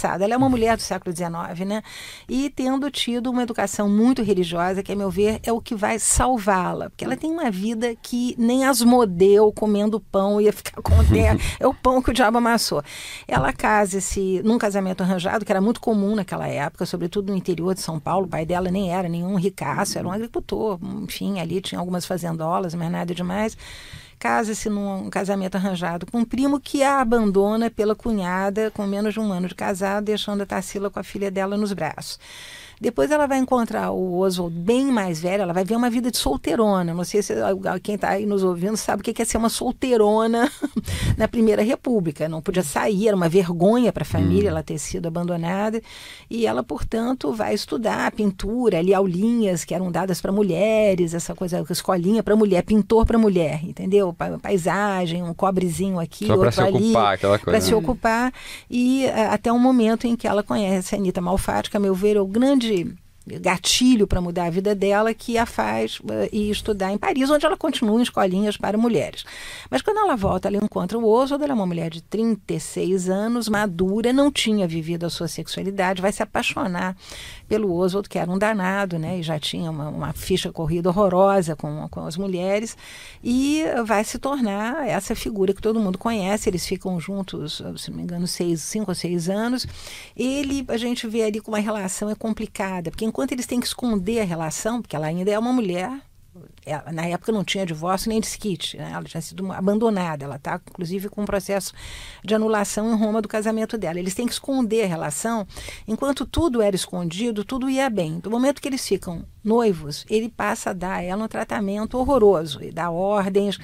passado. Ela é uma mulher do século XIX, né? E tendo tido uma educação muito religiosa, que, a meu ver, é o que vai salvá-la. Porque ela tem uma vida que nem Asmodeu comendo pão ia ficar contente. É o pão que o diabo amassou. Ela casa-se num casamento arranjado, que era muito comum naquela época, sobretudo no interior de São Paulo. O pai dela nem era nenhum ricaço, era um agricultor. Enfim, ali tinha algumas fazendolas, mas nada demais. Casa-se num casamento arranjado com um primo que a abandona pela cunhada com menos de um ano de casado, deixando a Tarsila com a filha dela nos braços. Depois ela vai encontrar o Oswald bem mais velho, ela vai ver uma vida de solteirona. Não sei se quem está aí nos ouvindo sabe o que é ser uma solteirona na Primeira República. Não podia sair, era uma vergonha para a família ela ter sido abandonada. E ela, portanto, vai estudar pintura, ali aulinhas que eram dadas para mulheres, essa coisa, escolinha para mulher, pintor para mulher, entendeu? Paisagem, um cobrezinho aqui, só outro pra se ali. Ocupar, aquela coisa. Para se ocupar. E até um momento em que ela conhece a Anita Malfatti, que, a meu ver, é o grande gatilho para mudar a vida dela, que a faz ir estudar em Paris, onde ela continua em escolinhas para mulheres. Mas quando ela volta, ela encontra o Oswald. Ela é uma mulher de 36 anos, madura, não tinha vivido a sua sexualidade, vai se apaixonar pelo Oswald, que era um danado, né, e já tinha uma ficha corrida horrorosa com as mulheres, e vai se tornar essa figura que todo mundo conhece. Eles ficam juntos, se não me engano, 5 ou 6 anos. A gente vê ali como a relação é complicada, porque enquanto eles têm que esconder a relação, porque ela ainda é uma mulher, na época não tinha divórcio nem desquite, né? Ela tinha sido abandonada, ela está inclusive com um processo de anulação em Roma do casamento dela. Eles têm que esconder a relação. Enquanto tudo era escondido, tudo ia bem. Do momento que eles ficam noivos, ele passa a dar a ela um tratamento horroroso, e dá ordens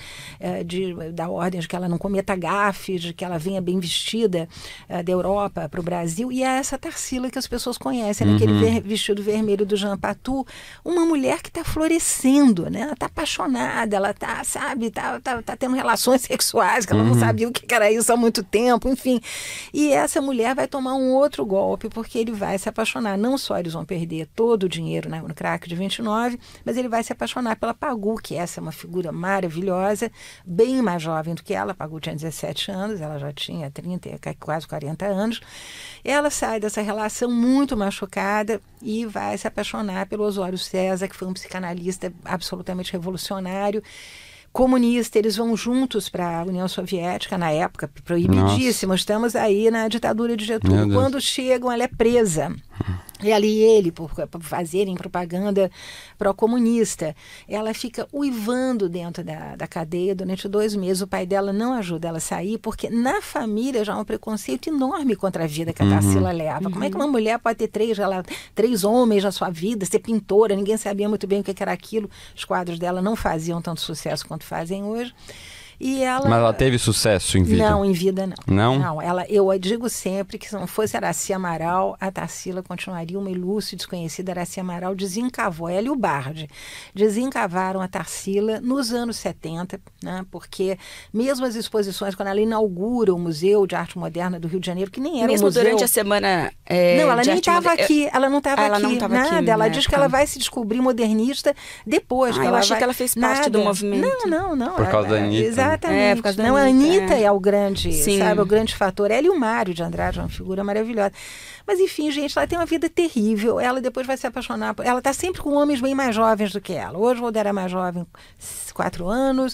de que ela não cometa gafes, de que ela venha bem vestida da Europa para o Brasil. E é essa Tarsila que as pessoas conhecem, aquele vestido vermelho do Jean Patou, uma mulher que está florescendo, né? Ela está apaixonada, ela está, sabe, tá tendo relações sexuais, que ela não sabia o que era isso há muito tempo, enfim. E essa mulher vai tomar um outro golpe, porque ele vai se apaixonar. Não só eles vão perder todo o dinheiro no crack de 29, mas ele vai se apaixonar pela Pagu, que essa é uma figura maravilhosa, bem mais jovem do que ela. A Pagu tinha 17 anos, ela já tinha 30, quase 40 anos. Ela sai dessa relação muito machucada e vai se apaixonar pelo Osório César, que foi um psicanalista absolutamente revolucionário, comunista. Eles vão juntos para a União Soviética, na época, proibidíssimo. Nossa. Estamos aí na ditadura de Getúlio. Quando chegam, ela é presa. Ela e ele, por fazerem propaganda pró-comunista. Ela fica uivando dentro da cadeia durante 2 meses. O pai dela não ajuda ela a sair, porque na família já há um preconceito enorme contra a vida que a Tarsila leva. Como é que uma mulher pode ter 3 homens na sua vida, ser pintora? Ninguém sabia muito bem o que era aquilo. Os quadros dela não faziam tanto sucesso quanto fazem hoje. Mas ela teve sucesso em vida? Não, em vida não. Não? Eu digo sempre que se não fosse Araci Amaral, a Tarsila continuaria uma ilustre, desconhecida. Araci Amaral desencavou, ela e o Bardi desencavaram a Tarsila nos anos 70, né? Porque mesmo as exposições, quando ela inaugura o Museu de Arte Moderna do Rio de Janeiro, que nem era mesmo um museu... durante a semana não, ela nem estava aqui, ela não estava aqui, nada. Aqui, ela diz que ela vai se descobrir modernista depois. Eu achei que ela fez parte do movimento. Não. Por causa da Anitta. Exatamente. Por causa da não, Anitta, a Anitta é o grande, Sim. sabe, o grande fator. Ela e o Mário de Andrade, uma figura maravilhosa. Mas, enfim, gente, ela tem uma vida terrível. Ela depois vai se apaixonar. Ela está sempre com homens bem mais jovens do que ela. Hoje o Oswald era mais jovem, 4 anos.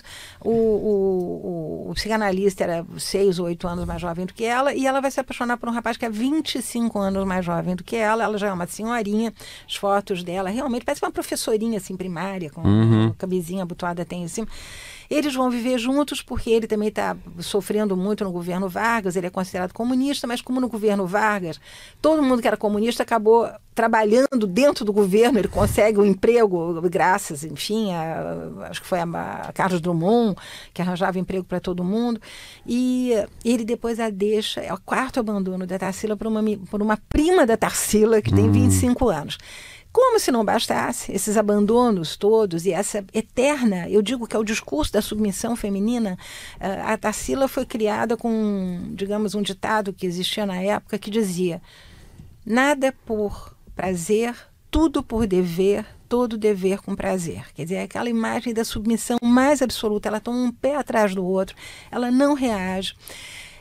O psicanalista era 6 ou 8 anos mais jovem do que ela. E ela vai se apaixonar por um rapaz que é 25 anos mais jovem do que ela. Ela já é uma senhorinha. As fotos dela realmente parece uma professorinha assim, primária, com uma camisinha abotoada tem em cima. Eles vão viver juntos porque ele também está sofrendo muito no governo Vargas. Ele é considerado comunista, mas como no governo Vargas todo mundo que era comunista acabou trabalhando dentro do governo, ele consegue um emprego graças, enfim, acho que foi a Carlos Drummond que arranjava emprego para todo mundo, e ele depois a deixa. É o 4º abandono da Tarsila por uma prima da Tarsila que tem 25 anos. Como se não bastasse esses abandonos todos e essa eterna, eu digo que é o discurso da submissão feminina. A Tarsila foi criada com, digamos, um ditado que existia na época que dizia: nada por prazer, tudo por dever, todo dever com prazer. Quer dizer, aquela imagem da submissão mais absoluta. Ela toma um pé atrás do outro, ela não reage.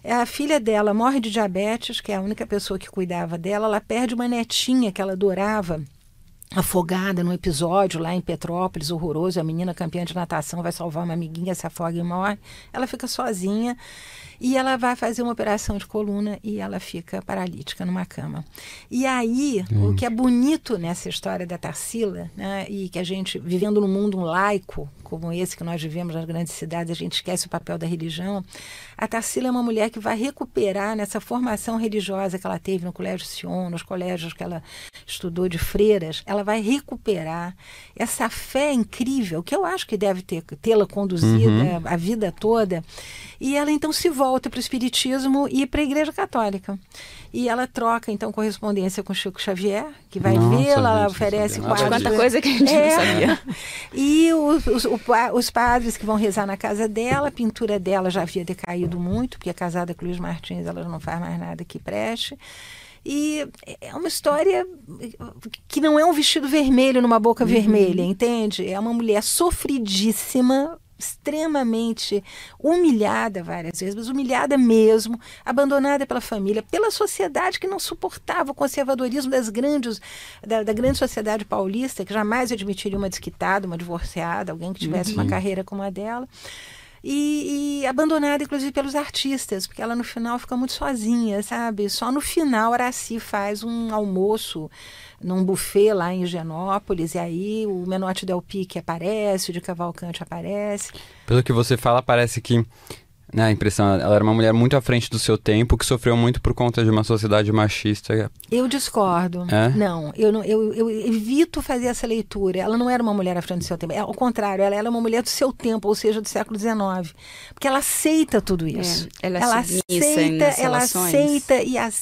A filha dela morre de diabetes, que é a única pessoa que cuidava dela. Ela perde uma netinha que ela adorava, afogada num episódio lá em Petrópolis, horroroso. A menina campeã de natação vai salvar uma amiguinha, se afoga e morre. Ela fica sozinha e ela vai fazer uma operação de coluna e ela fica paralítica numa cama. E aí, o que é bonito nessa história da Tarsila, né, e que a gente, vivendo num mundo laico, como esse que nós vivemos nas grandes cidades, a gente esquece o papel da religião. A Tarsila é uma mulher que vai recuperar nessa formação religiosa que ela teve no Colégio Sion, nos colégios que ela estudou de freiras, ela vai recuperar essa fé incrível, que eu acho que deve tê-la conduzida a vida toda. E ela então se volta para o Espiritismo e para a Igreja Católica. E ela troca então correspondência com Chico Xavier, que vai vê-la, ela oferece quadros. Quanta coisa que a gente não sabia. E os padres que vão rezar na casa dela, a pintura dela já havia decaído muito, porque é casada com Luiz Martins, ela não faz mais nada que preste. E é uma história que não é um vestido vermelho numa boca vermelha, entende? É uma mulher sofridíssima, extremamente humilhada várias vezes, mas humilhada mesmo, abandonada pela família, pela sociedade que não suportava o conservadorismo da grande sociedade paulista, que jamais admitiria uma desquitada, uma divorciada, alguém que tivesse uma carreira como a dela. E abandonada, inclusive, pelos artistas, porque ela no final fica muito sozinha, sabe? Só no final Araci faz um almoço num buffet lá em Higienópolis, e aí o Menotti Del Pique aparece, o de Cavalcante aparece. Pelo que você fala, parece que, a impressão, ela era uma mulher muito à frente do seu tempo, que sofreu muito por conta de uma sociedade machista. Eu discordo. É? Não, eu evito fazer essa leitura. Ela não era uma mulher à frente do seu tempo. Ao contrário, ela era uma mulher do seu tempo, ou seja, do século XIX. Porque ela aceita tudo isso. Ela aceita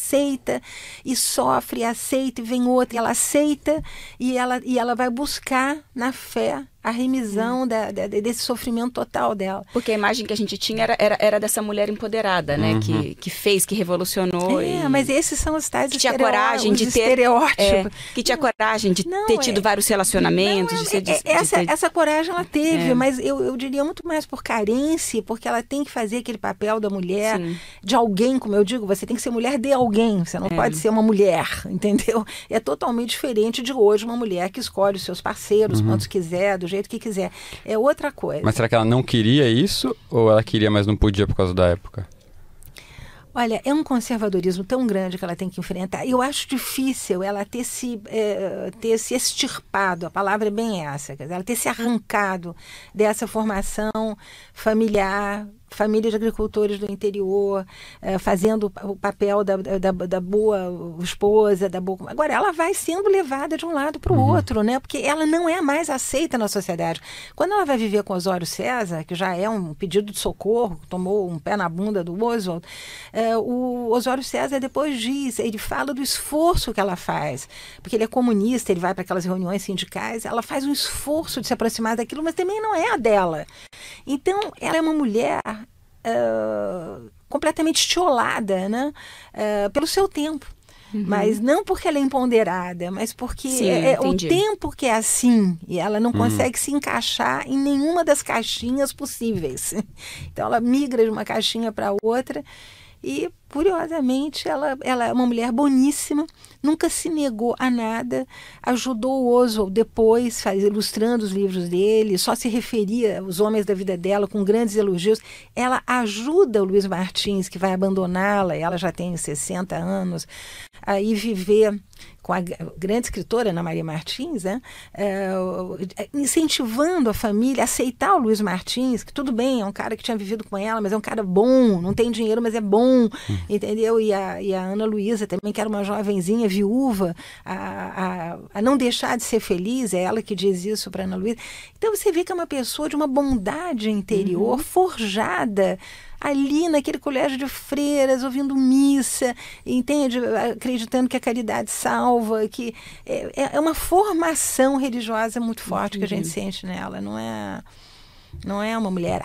e sofre, e aceita e vem outra. E ela aceita e ela vai buscar na fé a remisão desse sofrimento total dela. Porque a imagem que a gente tinha era dessa mulher empoderada, né? Que fez, que revolucionou. Mas esses são os tais que tinha coragem de ter estereótipos. Que tinha coragem de ter tido vários relacionamentos. Essa coragem ela teve, mas eu diria muito mais por carência, porque ela tem que fazer aquele papel da mulher, de alguém, como eu digo, você tem que ser mulher de alguém, você não pode ser uma mulher, entendeu? É totalmente diferente de hoje uma mulher que escolhe os seus parceiros, quantos quiser, do jeito que quiser. É outra coisa. Mas será que ela não queria isso? Ou ela queria, mas não podia por causa da época? Olha, é um conservadorismo tão grande que ela tem que enfrentar. Eu acho difícil ela ter se extirpado, a palavra é bem essa, quer dizer, ela ter se arrancado dessa formação familiar, família de agricultores do interior, fazendo o papel da boa esposa, da boa... Agora, ela vai sendo levada de um lado para o outro, né? Porque ela não é mais aceita na sociedade. Quando ela vai viver com Osório César, que já é um pedido de socorro, tomou um pé na bunda do Oswald, o Osório César depois diz, ele fala do esforço que ela faz, porque ele é comunista, ele vai para aquelas reuniões sindicais, ela faz um esforço de se aproximar daquilo, mas também não é a dela. Então, ela é uma mulher completamente estiolada, né? Pelo seu tempo. Mas não porque ela é empoderada, mas porque o tempo que é assim, e ela não consegue se encaixar em nenhuma das caixinhas possíveis. Então ela migra de uma caixinha para outra e, curiosamente, ela é uma mulher boníssima, nunca se negou a nada, ajudou o Oswald depois, ilustrando os livros dele, só se referia aos homens da vida dela com grandes elogios. Ela ajuda o Luiz Martins, que vai abandoná-la, ela já tem 60 anos, a ir viver com a grande escritora Ana Maria Martins, né? Incentivando a família a aceitar o Luiz Martins, que tudo bem, é um cara que tinha vivido com ela, mas é um cara bom, não tem dinheiro, mas é bom, entendeu? E a Ana Luísa também, que era uma jovenzinha viúva, a não deixar de ser feliz, é ela que diz isso para Ana Luísa. Então você vê que é uma pessoa de uma bondade interior, forjada ali naquele colégio de freiras, ouvindo missa, entende? Acreditando que a caridade salva, que é uma formação religiosa muito forte que a gente sente nela, não é uma mulher,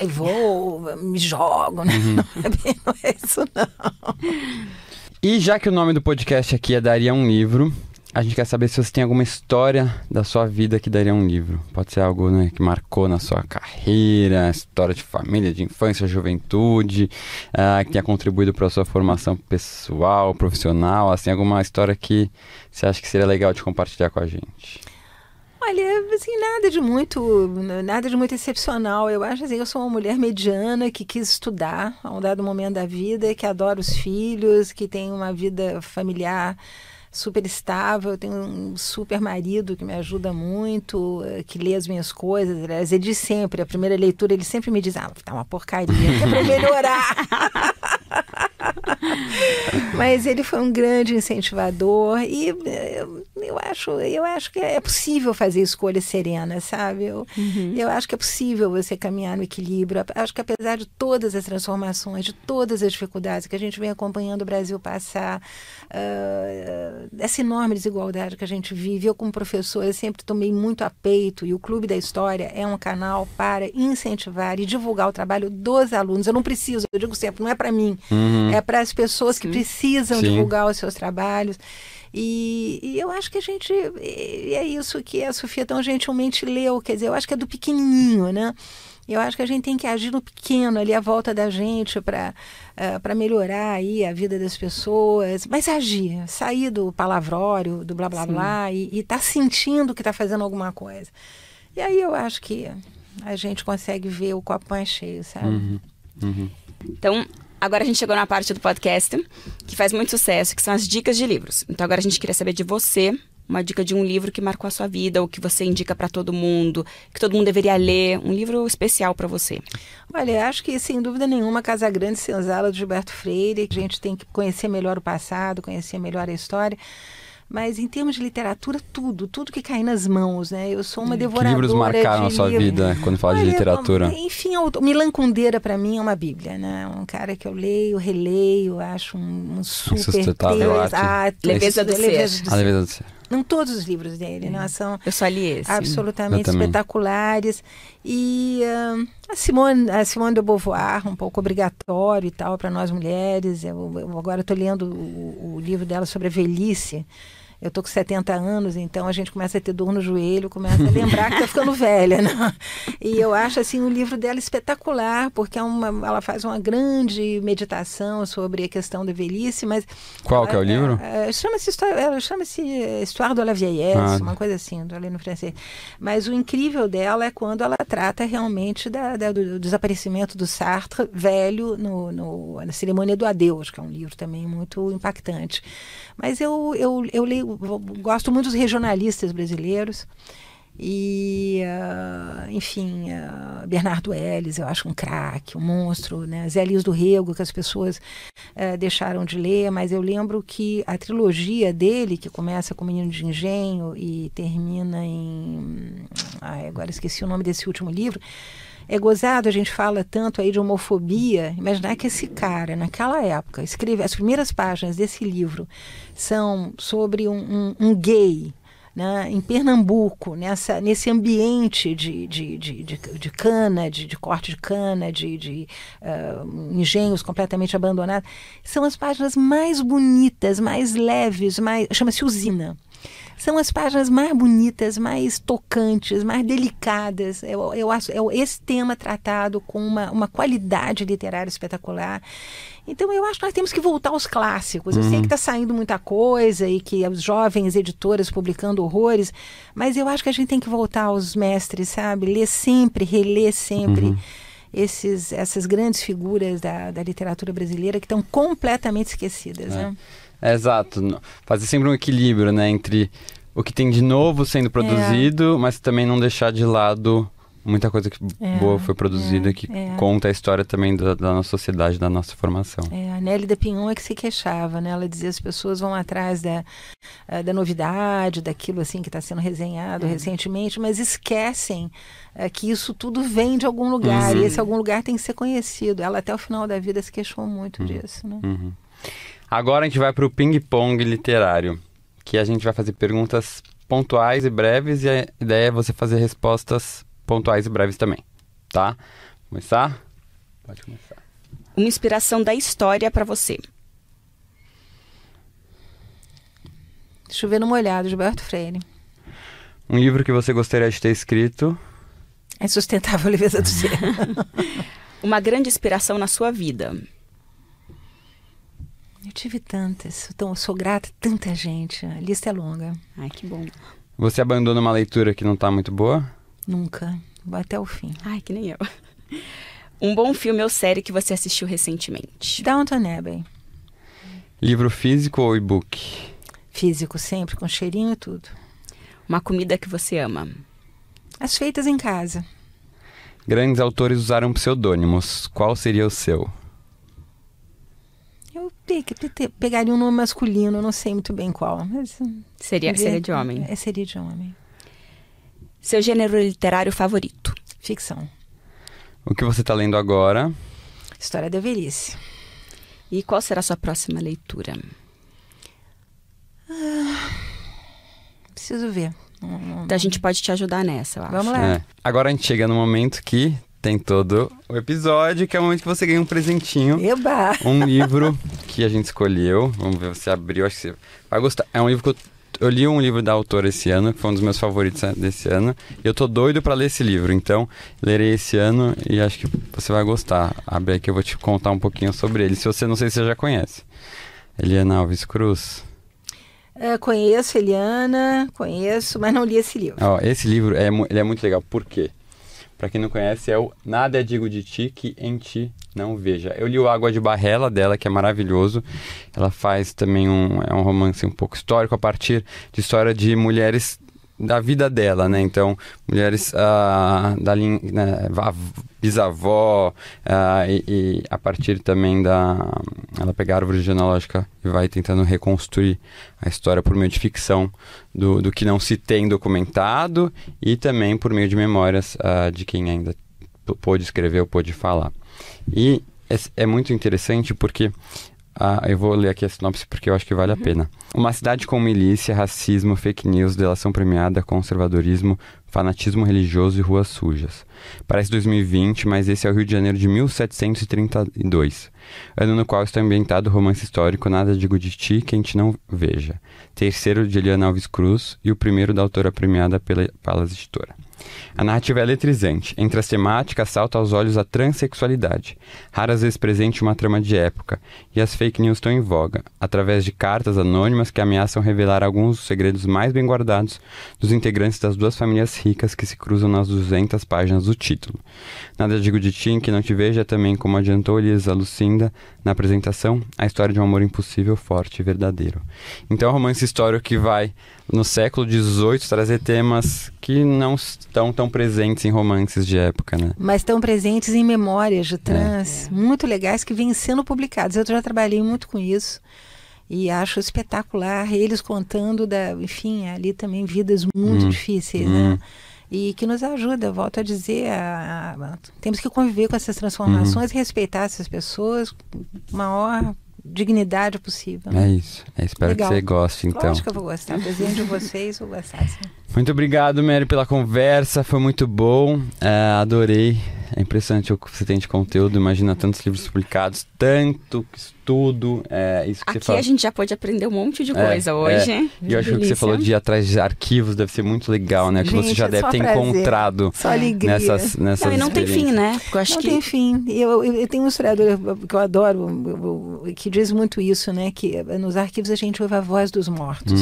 me jogo, né? Não é isso, não. E já que o nome do podcast aqui é Daria um Livro, a gente quer saber se você tem alguma história da sua vida que daria um livro. Pode ser algo, né, que marcou na sua carreira, história de família, de infância, juventude, que tenha contribuído para a sua formação pessoal, profissional, assim, alguma história que você acha que seria legal de compartilhar com a gente. Olha, assim, nada de muito excepcional. Eu acho assim, eu sou uma mulher mediana que quis estudar a um dado momento da vida, que adora os filhos, que tem uma vida familiar super estável, eu tenho um super marido que me ajuda muito, que lê as minhas coisas. Aliás, ele diz sempre, a primeira leitura, ele sempre me diz, tá uma porcaria, que é pra melhorar. Mas ele foi um grande incentivador e eu acho que é possível fazer escolhas serenas, sabe? Eu acho que é possível você caminhar no equilíbrio. Acho que apesar de todas as transformações, de todas as dificuldades que a gente vem acompanhando o Brasil passar, essa enorme desigualdade que a gente vive, eu como professora sempre tomei muito a peito, e o Clube da História é um canal para incentivar e divulgar o trabalho dos alunos. Eu não preciso, eu digo sempre, não é para mim, é para as pessoas que precisam divulgar os seus trabalhos. E eu acho que e é isso que a Sofia tão gentilmente leu, quer dizer, eu acho que é do pequenininho, né? Eu acho que a gente tem que agir no pequeno, ali à volta da gente, para melhorar aí a vida das pessoas. Mas agir, sair do palavrório, do blá blá blá, e tá sentindo que tá fazendo alguma coisa. E aí eu acho que a gente consegue ver o copo mais cheio, sabe? Então, agora a gente chegou na parte do podcast que faz muito sucesso, que são as dicas de livros. Então agora a gente queria saber de você uma dica de um livro que marcou a sua vida, ou que você indica para todo mundo, que todo mundo deveria ler, um livro especial para você. Olha, acho que sem dúvida nenhuma Casa Grande Senzala de Gilberto Freire, que a gente tem que conhecer melhor o passado, conhecer melhor a história. Mas em termos de literatura, tudo que cai nas mãos, né? Eu sou uma devoradora. Que livros marcaram a sua vida quando fala de literatura? Enfim, o Milan Kundera para mim é uma bíblia, né? Um cara que eu leio, releio, acho um super Insustentável arte. Leveza do Ser. A Leveza do Ser. Não todos os livros dele, né? São eu só li esse. Absolutamente espetaculares. E a Simone de Beauvoir, um pouco obrigatório e tal para nós mulheres. Eu agora estou lendo o livro dela sobre a velhice. Eu tô com 70 anos, então a gente começa a ter dor no joelho, começa a lembrar que tá ficando velha, né? E eu acho, assim, o livro dela espetacular, porque ela faz uma grande meditação sobre a questão da velhice, mas... Qual que é o livro? Chama-se Histoire de la Vieillesse, uma coisa assim, estou lendo no francês. Mas o incrível dela é quando ela trata realmente do desaparecimento do Sartre, velho, na Cerimônia do Adeus, que é um livro também muito impactante. Mas eu gosto muito dos regionalistas brasileiros e, enfim, Bernardo Ellis, eu acho um craque, um monstro, né? Zé Liz do Rego, que as pessoas deixaram de ler, mas eu lembro que a trilogia dele, que começa com Menino de Engenho e termina em... agora esqueci o nome desse último livro. É gozado, a gente fala tanto aí de homofobia. Imaginar que esse cara, naquela época, escreveu as primeiras páginas desse livro são sobre um gay, né, em Pernambuco, nesse ambiente de cana, de corte de cana, de engenhos completamente abandonados. São as páginas mais bonitas, mais leves, chama-se Usina. São as páginas mais bonitas, mais tocantes, mais delicadas. Eu acho esse tema tratado com uma qualidade literária espetacular. Então, eu acho que nós temos que voltar aos clássicos. Eu sei que está saindo muita coisa e que os jovens editoras publicando horrores, mas eu acho que a gente tem que voltar aos mestres, sabe? Ler sempre, reler sempre essas grandes figuras da literatura brasileira que estão completamente esquecidas, né? Exato. Fazer sempre um equilíbrio, né, entre o que tem de novo sendo produzido, mas também não deixar de lado muita coisa que boa foi produzida, que conta a história também da nossa sociedade, da nossa formação. A Nélida Pinhon é que se queixava, né? Ela dizia que as pessoas vão atrás da novidade, daquilo assim que está sendo resenhado recentemente, mas esquecem que isso tudo vem de algum lugar, e esse algum lugar tem que ser conhecido. Ela até o final da vida se queixou muito disso, né? Agora a gente vai para o ping-pong literário, que a gente vai fazer perguntas pontuais e breves, e a ideia é você fazer respostas pontuais e breves também, tá? Começar? Pode começar. Uma inspiração da história para você. Chover no Molhado, Gilberto Freire. Um livro que você gostaria de ter escrito? A Insustentável Leveza do Ser. Uma grande inspiração na sua vida? Eu tive tantas. Então, eu sou grata a tanta gente. A lista é longa. Ai, que bom. Você abandona uma leitura que não tá muito boa? Nunca. Vou até o fim. Ai, que nem eu. Um bom filme ou série que você assistiu recentemente? Downton Abbey. Livro físico ou e-book? Físico, sempre, com cheirinho e tudo. Uma comida que você ama? As feitas em casa. Grandes autores usaram pseudônimos. Qual seria o seu? Eu pegaria um nome masculino, não sei muito bem qual. Mas, Seria de homem? Seria de homem. Seu gênero literário favorito? Ficção. O que você está lendo agora? História da velhice. E qual será a sua próxima leitura? Preciso ver. Então a gente pode te ajudar nessa, eu acho. Vamos lá. Agora a gente chega no momento que tem todo o episódio, que é o momento que você ganha um presentinho. Eba! Um livro que a gente escolheu. Vamos ver, você abriu, acho que você vai gostar. É um livro que eu li um livro da autora esse ano, que foi um dos meus favoritos desse ano. E eu tô doido pra ler esse livro, então lerei esse ano e acho que você vai gostar. Abre aí que eu vou te contar um pouquinho sobre ele. Se você não sei se você já conhece. Eliana Alves Cruz. Conheço Eliana, mas não li esse livro. Ó, esse livro ele é muito legal. Por quê? Pra quem não conhece, é o Nada Digo de Ti que em Ti Não Veja. Eu li o Água de Barrela dela, que é maravilhoso. Ela faz também um romance um pouco histórico, a partir de história de mulheres da vida dela, né? Então, mulheres da linha, né, bisavó, e a partir também ela pega a árvore genealógica e vai tentando reconstruir a história por meio de ficção do que não se tem documentado e também por meio de memórias de quem ainda pôde escrever ou pôde falar. E é muito interessante porque eu vou ler aqui a sinopse porque eu acho que vale a pena. Uma cidade com milícia, racismo, fake news, delação premiada, conservadorismo, fanatismo religioso e ruas sujas. Parece 2020, mas esse é o Rio de Janeiro de 1732. Ano no qual está ambientado o romance histórico Nada Digo de Ti, Quem Te Não Veja. Terceiro de Eliana Alves Cruz e o primeiro da autora premiada pela Palas Editora. A narrativa é eletrizante. Entre as temáticas, salta aos olhos a transexualidade, raras vezes presente em uma trama de época, e as fake news estão em voga, através de cartas anônimas que ameaçam revelar alguns dos segredos mais bem guardados dos integrantes das duas famílias ricas que se cruzam nas 200 páginas do título. Nada Digo de Ti, que não te veja, também, como adiantou Elisa Lucinda na apresentação, a história de um amor impossível, forte e verdadeiro. Então é um romance histórico que vai, no século XVIII, trazer temas que não estão tão presentes em romances de época, né? Mas estão presentes em memórias de trans muito legais que vêm sendo publicadas. Eu já trabalhei muito com isso e acho espetacular eles contando enfim, ali também vidas muito difíceis, né? E que nos ajuda, volto a dizer, temos que conviver com essas transformações e respeitar essas pessoas com a maior dignidade possível. Né? É isso. Espero Legal. que você goste, então. Lógico que eu vou gostar. Desenho de vocês, vou gostar, sim. Muito obrigado, Mary, pela conversa. Foi muito bom. Adorei. É impressionante o que você tem de conteúdo. Imagina tantos livros publicados, tanto estudo. Isso que Aqui você fala. a gente já pode aprender um monte de coisa hoje. E eu acho que o que você falou de ir atrás de arquivos deve ser muito legal, né? Que Gente, você já deve ter prazer. Encontrado Só alegria. nessas E não tem fim, né? Porque eu acho Não que tem fim. Eu tenho um historiador que eu adoro, que diz muito isso, né? Que nos arquivos a gente ouve a voz dos mortos.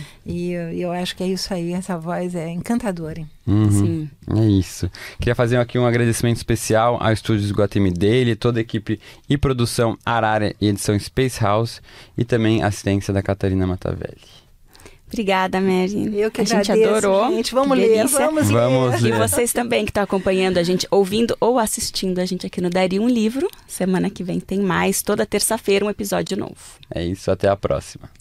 E eu acho que é isso aí. Essa voz é encantadora. Hein? Sim. É isso. Queria fazer aqui um agradecimento especial ao Estúdios Guatemi Daily, toda a equipe e produção Arara e edição Space House e também a assistência da Catarina Matavelli. Obrigada, Mary. Eu que a gente agradeço, adorou. gente. Vamos Que ler, delícia. Vamos E ler. vocês também que estão acompanhando a gente, ouvindo ou assistindo a gente aqui no Daria um Livro. Semana que vem tem mais, toda terça-feira um episódio novo. É isso, até a próxima.